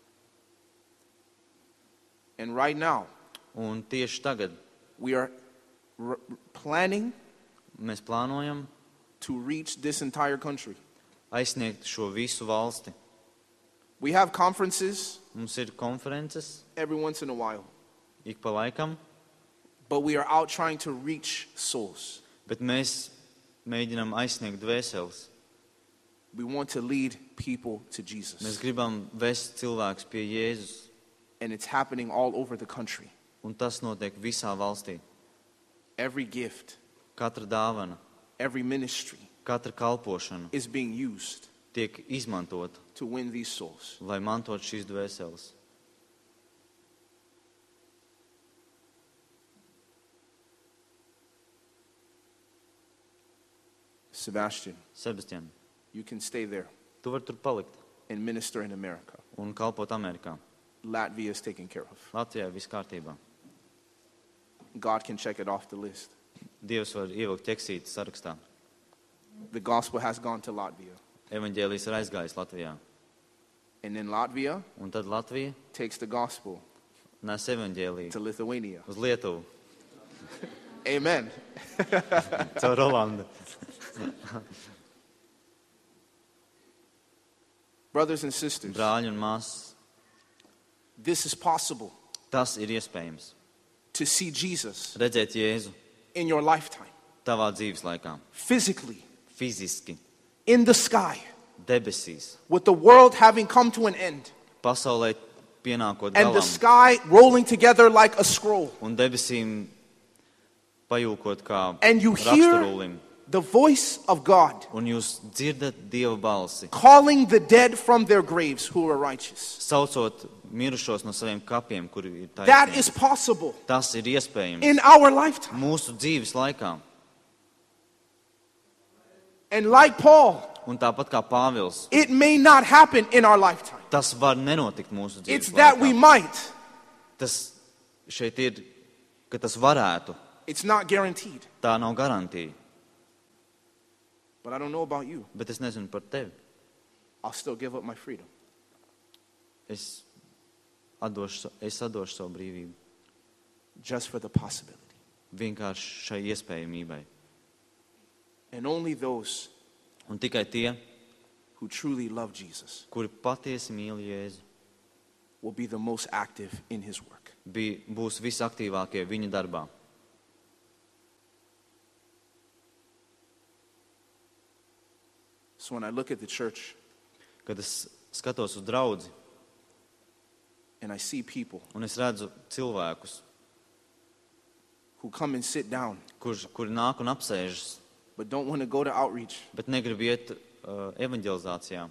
And right now, Un tieši tagad we are planning mēs plānojam to reach this entire country. aizsniegt šo visu valsti. We have conferences Mums ir konferences every once in a while, ik pa laikam, but we are out trying to reach souls. bet mēs mēģinam aizsniegt dvēseles. We want to lead people to Mēs Jesus. gribam vest cilvēkus pie Jēzus. And it's happening all over the country. Un tas notiek visā valstī. Every gift, Katra dāvana, every ministry katra kalpošana is being used tiek izmantota, to win these souls. lai mantot šīs dvēseles. Sebastian, Sebastian, you can stay there tu vari tur palikt and minister in America. un kalpot Amerikā. Latvia is taken care of. Latvijā viss kārtībā. God can check it off the list. Dievs var ievilkt ķeksīti sarakstā. The gospel has gone to Latvia. Evaņģēlijs ir aizgājis Latvijā. And then Latvia Un tad Latvija takes the gospel nes evaņģēliju to Lithuania. uz Lietuvu. Amen. Caur Rolandu. Brothers and sisters, Brāļi un māsas, this is possible tas ir iespējams. to see Jesus Redzēt Jēzu in your lifetime, tavā dzīves laikā. physically, Fiziski, in the sky, debesīs, with the world having come to an end, pasaulē pienākot and the galam sky rolling together like a scroll, un debesīm pajūkot kā and you hear raksturūlim. the voice of God Un jūs dzirdat Dieva balsi, calling the dead from their graves who are righteous. saucot mirušos no saviem kapiem, kuri ir That is taisnīgi. possible Tas ir iespējams in our lifetime. mūsu dzīves laikā. And like Paul, Un tāpat kā Pāvils, it may not happen in our lifetime. tas var nenotikt mūsu It's dzīves that we laikā. might. Tas šeit ir, ka tas varētu. It's not guaranteed. Tā nav garantija. But I don't know about you. Bet es nezinu par tevi. I'll still give up my freedom. Es atdošu savu brīvību. Just for the possibility. Vienkārši šai iespējamībai. And only those Un tikai tie, who truly love Jesus kuri patiesi mīl Jēzu, will be the most active in his work. būs visaktīvākie viņa darbā. So when I look at the church Kad es skatos uz draudzi and I see people un es redzu cilvēkus, who come and sit down kuri nāk un apsēžas, but don't want to go to outreach, bet negrib iet evaņģelizācijā.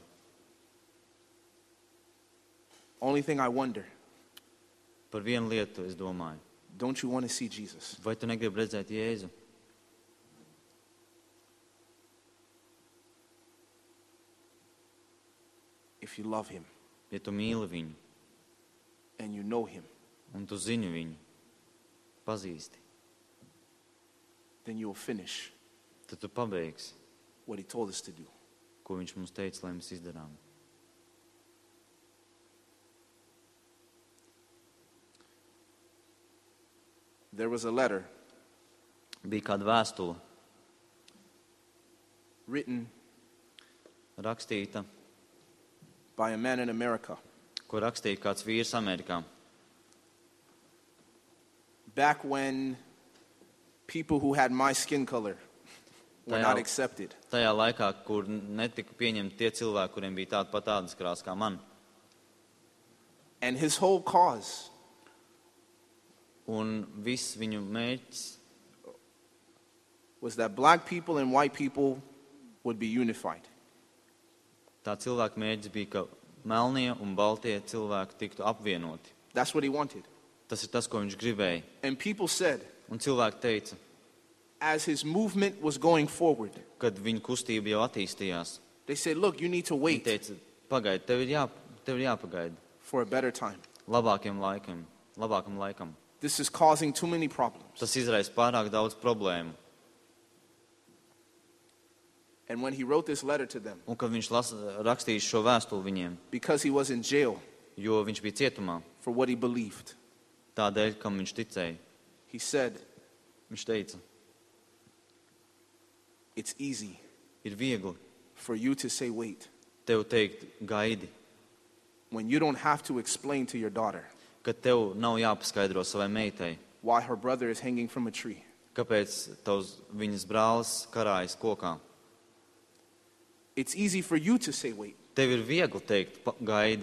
only thing I wonder, Par vienu lietu es domāju. don't you want to see Jesus? Vai tu negribi redzēt Jēzu? If you love him Ja tu mīli viņu and you know him, un tu zini viņu, pazīsti, then you will finish tad tu pabeigsi, what he told us to do. ko viņš mums teica, lai mēs izdarām. There was a letter Bija kāda vēstule written rakstīta, by a man in America ko rakstīja kāds vīrs Amerikā. back when people who had my skin color were not accepted. Tajā laikā, kur netika pieņemti tie cilvēki, kuriem bija tāda pat ādas krāsa kā man. And his whole cause Un viss viņu mērķis was that black people and white people would be unified. Tā cilvēka mērķis bija, ka melnie un baltie cilvēki tiktu apvienoti. That's what he wanted. Tas ir tas, ko viņš gribēja. And people said, Un cilvēki teica, as his movement was going forward, kad viņa kustība jau attīstījās. they said, look, you need to Viņi wait teica, pagaidi, tev ir jāpagaida for a better time. labākam laikam. This is causing too many problems. Tas izraisa pārāk daudz problēmu. And when he wrote this letter to them, Un kad viņš rakstīs šo vēstuli viņiem, because he was in jail jo viņš bija cietumā, for what he believed, tādēļ, kam viņš ticēja, he said, viņš teica, it's easy ir viegli for you to say wait tev teikt gaidi, when you don't have to explain to your daughter ka tev nav jāpaskaidro savai meitai, why her brother is hanging from a tree. kāpēc viņas brālis karājas kokā. It's easy for you to say wait Tev ir viegli teikt gaidi,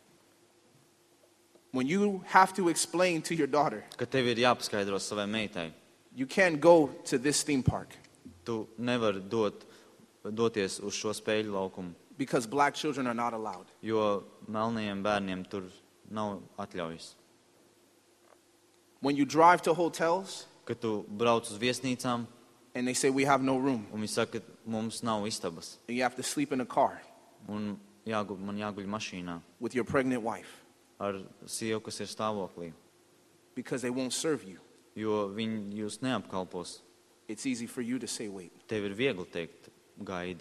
when you have to explain to your daughter, ka tev ir jāpaskaidro savai meitai. you can't go to this theme park Tu nevari doties uz šo spēļu laukumu, because black children are not allowed. jo melnajiem bērniem tur nav atļaujas. When you drive to hotels Kad tu brauc uz viesnīcām and they say we have no room un viņi saka, ka mums nav istabas and you have to sleep in a car un man jāguļ mašīnā with your pregnant wife ar sievu, kas ir stāvoklī, because they won't serve you, jo viņi jūs neapkalpos. it's easy for you to say wait. Tev ir viegli teikt gaidi.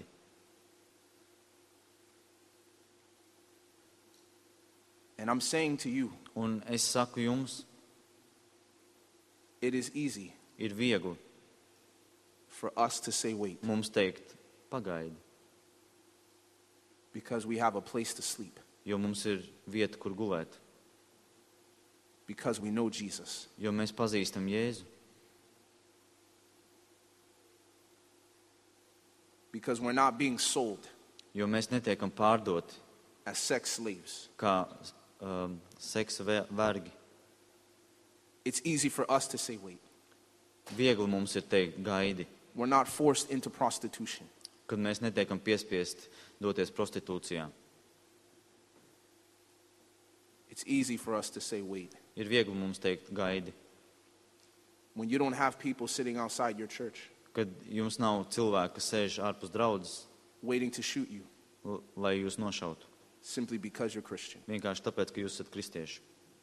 And I'm saying to you, Un es saku jums, it is easy ir viegli for us to say wait mums teikt pagaidi, because we have a place to sleep, jo mums ir vieta, kur gulēt, because we know Jesus. jo mēs pazīstam Jēzu, Because we're not being sold jo mēs netiekam pārdoti as sex slaves. kā seksa vergi. It's easy for us to say wait. Viegli mums ir teikt gaidi, We're not forced into prostitution. kad mēs netiekam piespiesti doties prostitūcijā. It's easy for us to say wait. Ir viegli mums teikt gaidi, When you don't have people sitting outside your church kad jums nav cilvēki, kas sēž ārpus draudzes, waiting to shoot you lai jūs nošautu. simply because you're Christian. Vienkārši tāpēc, ka jūs esat kristieši.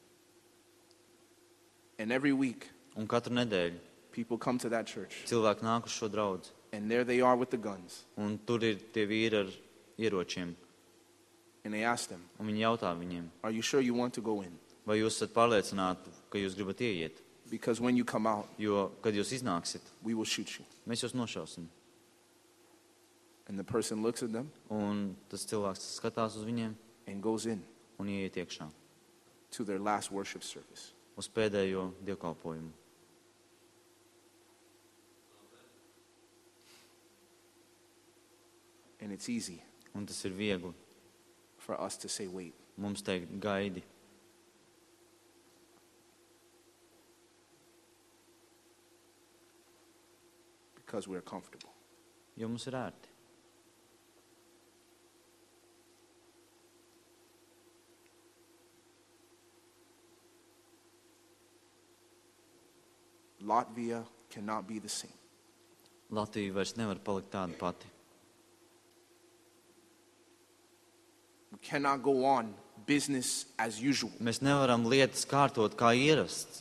And every week, Un katru nedēļu people come to that church cilvēki nāk uz šo draudzi, and there they are with the guns. un tur ir tie vīri ar ieročiem, And they ask them, un viņi jautā viņiem, are you sure you want to go in? vai jūs esat pārliecināti, ka jūs gribat ieiet, Because when you come out, jo, kad jūs iznāksiet, we will shoot you. mēs jūs nošausim. And the person looks at them Un tas cilvēks skatās uz viņiem and goes in un ieiet iekšā to their last worship service. uz pēdējo dievkalpojumu. And it's easy Un tas ir viegli for us to say wait. mums teikt gaidi, Because we're comfortable. jo mums ir ērti. Latvia cannot be the same. Latvija vairs nevar palikt tāda pati. We cannot go on business as usual. Mēs nevaram lietas kārtot kā ierasts,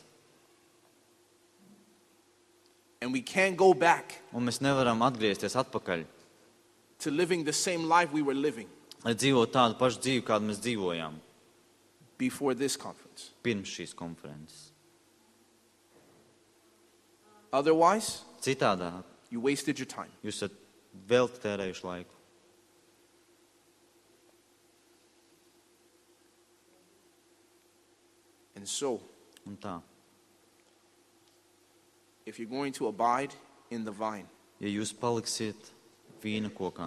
And we can't go back un mēs nevaram atgriezties atpakaļ, to living the same life we were living lai dzīvotu tādu pašu dzīvi, kādu mēs dzīvojām before this conference. pirms šīs konferences. Otherwise, Citādāk, you wasted your time. jūs esat velti tērējuši laiku. And so, Un tā, if you're going to abide in the vine, Ja jūs paliksiet vīna kokā,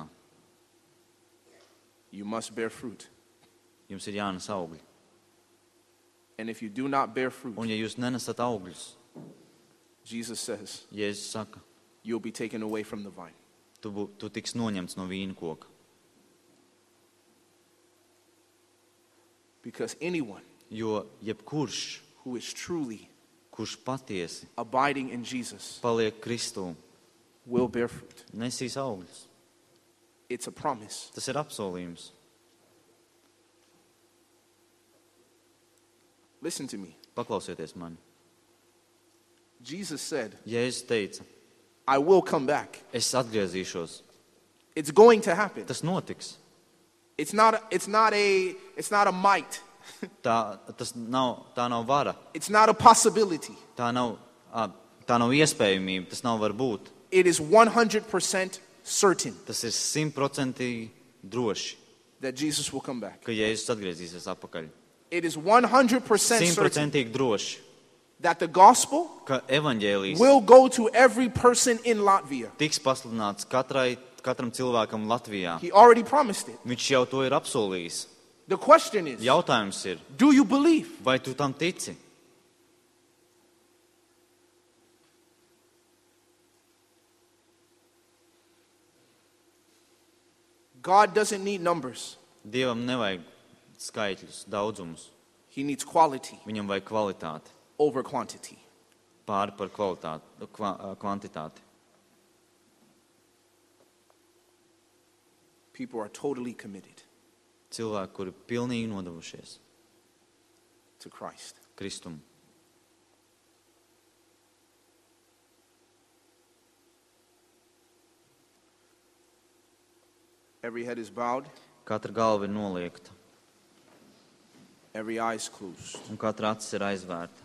you must bear fruit. jums ir jānes augļi. And if you do not bear fruit, Un ja jūs nenesat augļus, Jesus says, Jēzus saka, you'll be taken away from the vine. tu tiks noņemts no vīna koka. Because anyone Jo jebkurš, who is truly kurš patiesi abiding in Jesus paliek Kristū, will bear fruit. nesīs augļus. It's a promise. Tas ir apsolījums. Listen to me. Paklausieties mani. Jesus said, Jēzus teica, I will come back. es atgriezīšos. It's going to happen. Tas notiks. It's not a might. Tā nav vara. It's not a possibility. Tā nav iespējamība. Tas nav var būt. It is 100% certain Tas ir 100% droši, that Jesus will come back. ka Jēzus atgriezīsies atpakaļ. It is 100% certain 100% droši, that the gospel ka evaņģēlijs will go to every person in Latvia. tiks pasludināts katram cilvēkam Latvijā. He already promised it. Viņš jau to ir apsolījis. The question is, Jautājums ir, do you believe? vai tu tam tici? God doesn't need numbers. Dievam nevajag skaitļus, daudzumus. He needs quality Viņam vajag kvalitāti, over quantity. pāri par kvantitāti. People are totally committed Cilvēki, kuri pilnīgi nodevušies to Christ. Kristum. Every head is bowed, Katra galva ir noliekta every eye is closed. un katra acis ir aizvērta.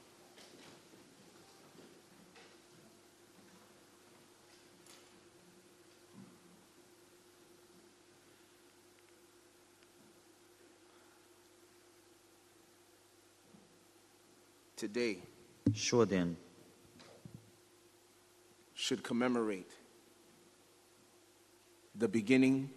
Today Šodien should commemorate the beginning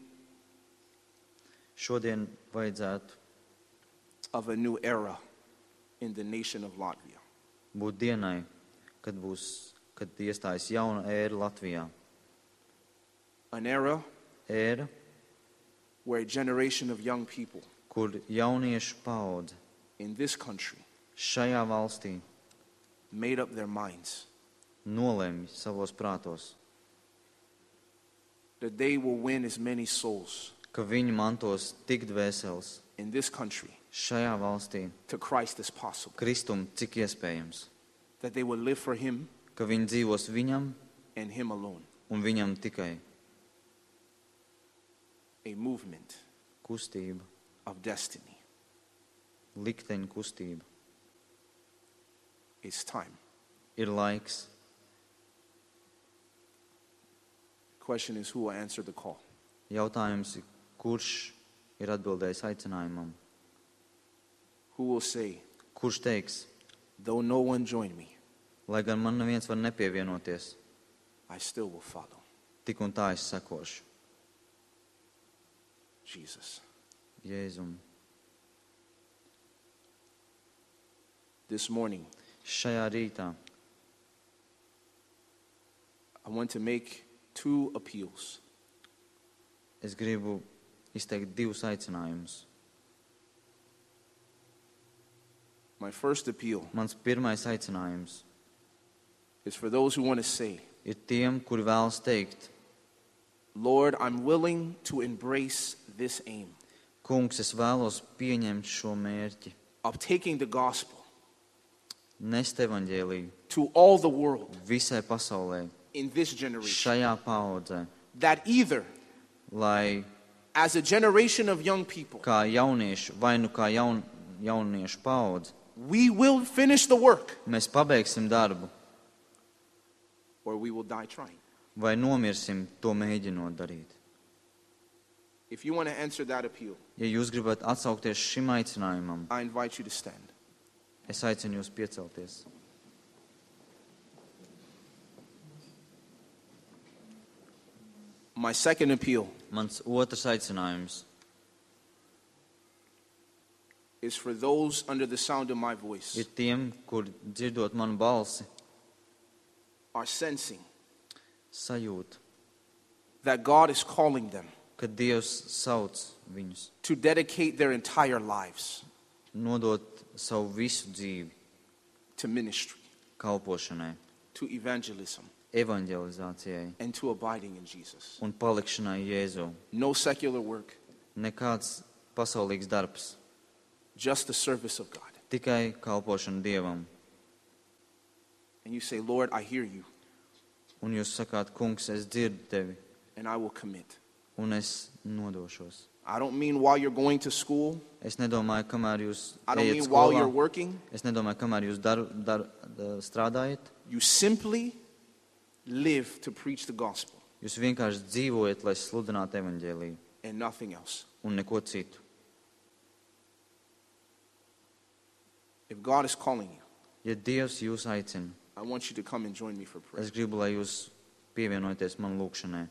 Šodien vajadzētu of a new era in the nation of Latvia. būt dienai, kad iestājas jauna ēra Latvijā. An era Ēra, where a generation of young people kur jauniešu paudze in this country šajā valstī made up their minds nolemj savos prātos, that they will win as many souls ka viņi mantos tik dvēseles in this country šajā valstī to Christ as possible. Kristum, cik iespējams, That they will live for Him ka viņi dzīvos viņam and Him alone. un viņam tikai. A movement Kustība, of destiny. likteņa kustība. It's time. Ir laiks. The question is, who will answer the call? Jautājums ir, kurš ir atbildējis aicinājumam? Who will say, Kurš teiks, though no one join me, lai gan man neviens var nepievienoties, I still will follow tik un tā es sekošu Jesus. Jēzum. This morning, Šajā rītā I want to make two appeals. es gribu izteikt divus aicinājumus. My first appeal Mans pirmais aicinājums is for those who want to say, ir tiem, kuri vēlas teikt, Lord, I'm willing to embrace this aim Kungs, es vēlos pieņemt šo mērķi, of taking the gospel nest evaņģēliju to all the world visai pasaulē, in this generation. šajā paaudzē, That either lai as a generation of young people, kā jaunieši, vai nu kā jauniešu paudze, we will finish the work mēs pabeigsim darbu, or we will die trying. vai nomirsim to mēģinot darīt. If you want to answer that appeal, Ja jūs gribat atsaukties šim aicinājumam, I invite you to stand. es aicinu jūs piecelties. My second appeal Mans otrs aicinājums is for those under the sound of my voice ir tiem, kur dzirdot manu balsi, are sensing sajūt, that God is calling them ka Dievs sauc viņus, to dedicate their entire lives nodot savu visu dzīvi to ministry, kalpošanai, to evangelism, evanģelizācijai and to abiding in Jesus. un palikšanai Jēzu. No secular work, Nekāds pasaulīgs darbs, just the service of God. tikai kalpošana Dievam. And you say, Lord, I hear you, Un jūs sakāt, kungs, es dzirdu tevi, and I will commit. un es nodošos. I don't mean while you're going to school. Es nedomāju, kamēr jūs I don't ejat mean while you're skolā. working. Es nedomāju, kamēr jūs strādājat. You simply live to preach the gospel Jūs vienkārši dzīvojat, lai sludinātu evaņģēliju and nothing else. un neko citu. If God is calling you, Ja Dievs jūs aicina, I want you to come and join me for prayer. es gribu, lai jūs pievienojaties man lūgšanai.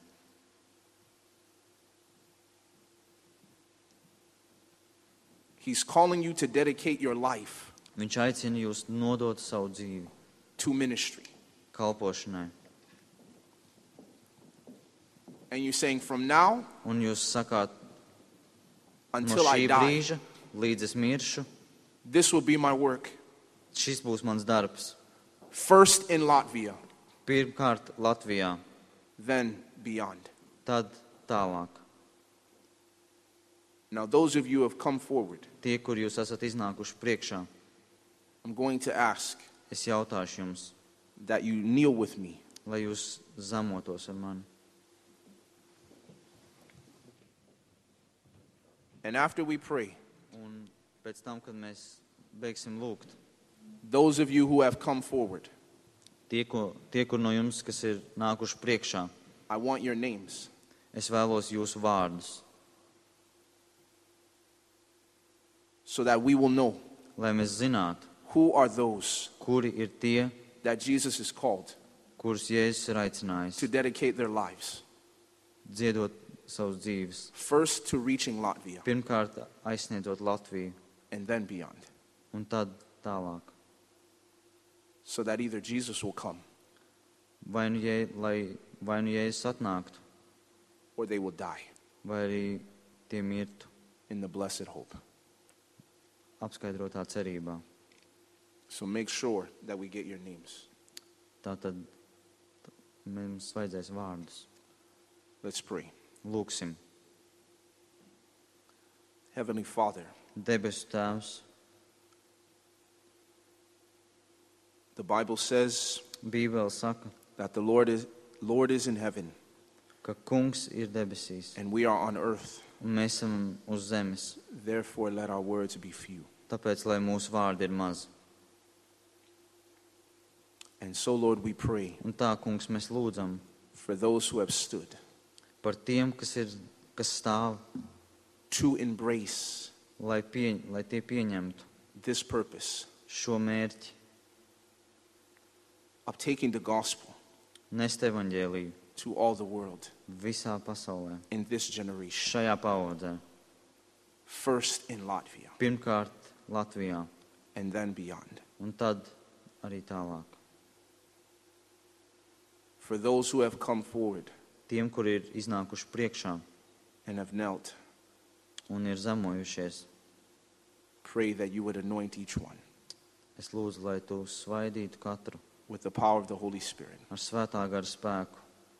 He's calling you to dedicate your life Viņš aicina jūs nodot savu dzīvi to ministry. kalpošanai. And you're saying, from now Un jūs sakāt, no until I šī die, brīža līdz es miršu, this will be my work. šis būs mans darbs. First in Latvia, Pirmkārt Latvijā, then beyond. tad tālāk. Now, those of you who have come forward, Tie, kur jūs esat iznākuši priekšā, I'm going to ask es jautāšu jums, that you kneel with me. lai jūs zemotos ar mani. And after we pray, Un pēc tam, kad mēs beigsim lūgt, those of you who have come forward, tie, kur no jums, kas ir nākuši priekšā, I want your names. es vēlos jūsu vārdus, So that we will know lai mēs zinātu, who are those kuri ir tie, that Jesus is called kurus Jēzus ir aicinājis to dedicate their lives. dziedot savus dzīves. First to reaching Latvia Pirmkārt aizsniedzot Latviju and then beyond. un tad tālāk. So that either Jesus will come Vai nu Jēzus atnāktu, or they will die vai arī tie mirtu in the blessed hope. apskaidrotā cerībā. So make sure that we get your names. Tātad mums vajadzēs vārdus. Let's pray. Lūksim. Heavenly Father, Debesu Tēvs, the Bible says Bībele saka, that the Lord is in heaven ka kungs ir debesīs and we are on earth. un mēs esam uz zemes. Therefore, let our words be few. Tāpēc, lai mūsu vārdi ir maz. And so, Lord, we pray Un tā, kungs, mēs lūdzam for those who have stood par tiem, kas stāv, to embrace lai tie pieņemtu this purpose šo mērķi, of taking the gospel nest evaņģēliju to all the world visā pasaulē, in this generation. šajā paaudzē. First in Latvia Pirmkārt Latvijā and then beyond. un tad arī tālāk. For those who have come forward Tiem, kur ir iznākuši priekšā and have knelt, un ir zemojušies, pray that you would anoint each one es lūdzu, lai tu svaidītu katru with the power of the Holy Spirit. ar svētā gara spēku,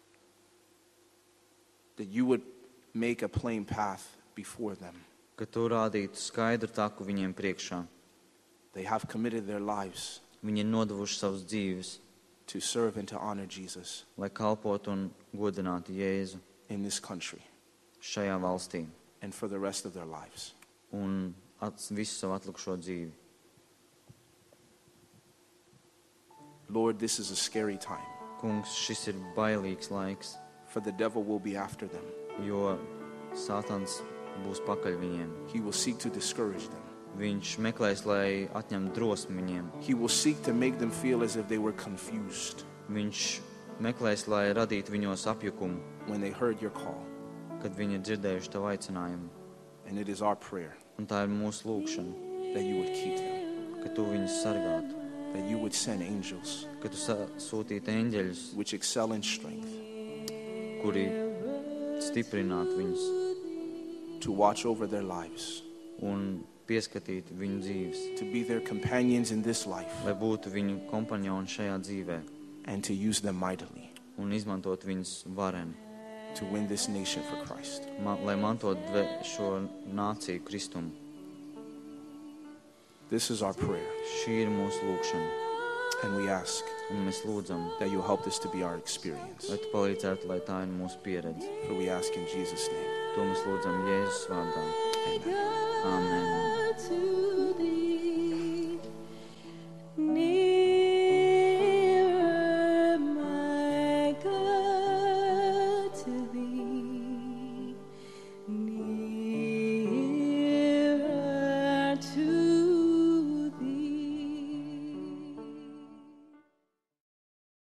That you would make a plain path before them. ka tu rādītu skaidru taku viņiem priekšā. They have committed their lives Viņi ir nodevuši savus dzīves, to serve and to honor Jesus lai kalpotu un godinātu Jēzu in this country šajā valstī and for the rest of their lives. un visu savu atlikušo dzīvi. Lord, this is a scary time, Kungs, šis ir bailīgs laiks, for the devil will be after them. jo Sātans būs pakaļ viņiem. He will seek to discourage them. Viņš meklēs, lai atņemtu drosmi viņiem. He will seek to make them feel as if they were confused. Viņš meklēs, lai radītu viņos apjukumu, when they heard your call. kad viņi ir dzirdējuši tavu aicinājumu. And it is our prayer Un tā ir mūsu lūgšana, that you would keep them, ka tu viņus sargātu, that you would send angels ka tu sūtītu eņģeļus, which excel in strength kuri stiprinātu viņus to watch over their lives, un pieskatītu viņu dzīves, to be their companions in this life, lai būtu viņu kompanjoni šajā dzīvē and to use them mightily un izmantot viņus vareni, to win this nation for Christ. lai mantot šo nāciju Kristumu. This is our prayer, Šī ir mūsu lūgšana, and we ask un mēs lūdzam, that you help this to be our experience. lai tu palīdzētu, lai tā ir mūsu pieredze. For we ask in Jesus' name. To mēs lūdzam Jēzus vārdā. Amen. Amen.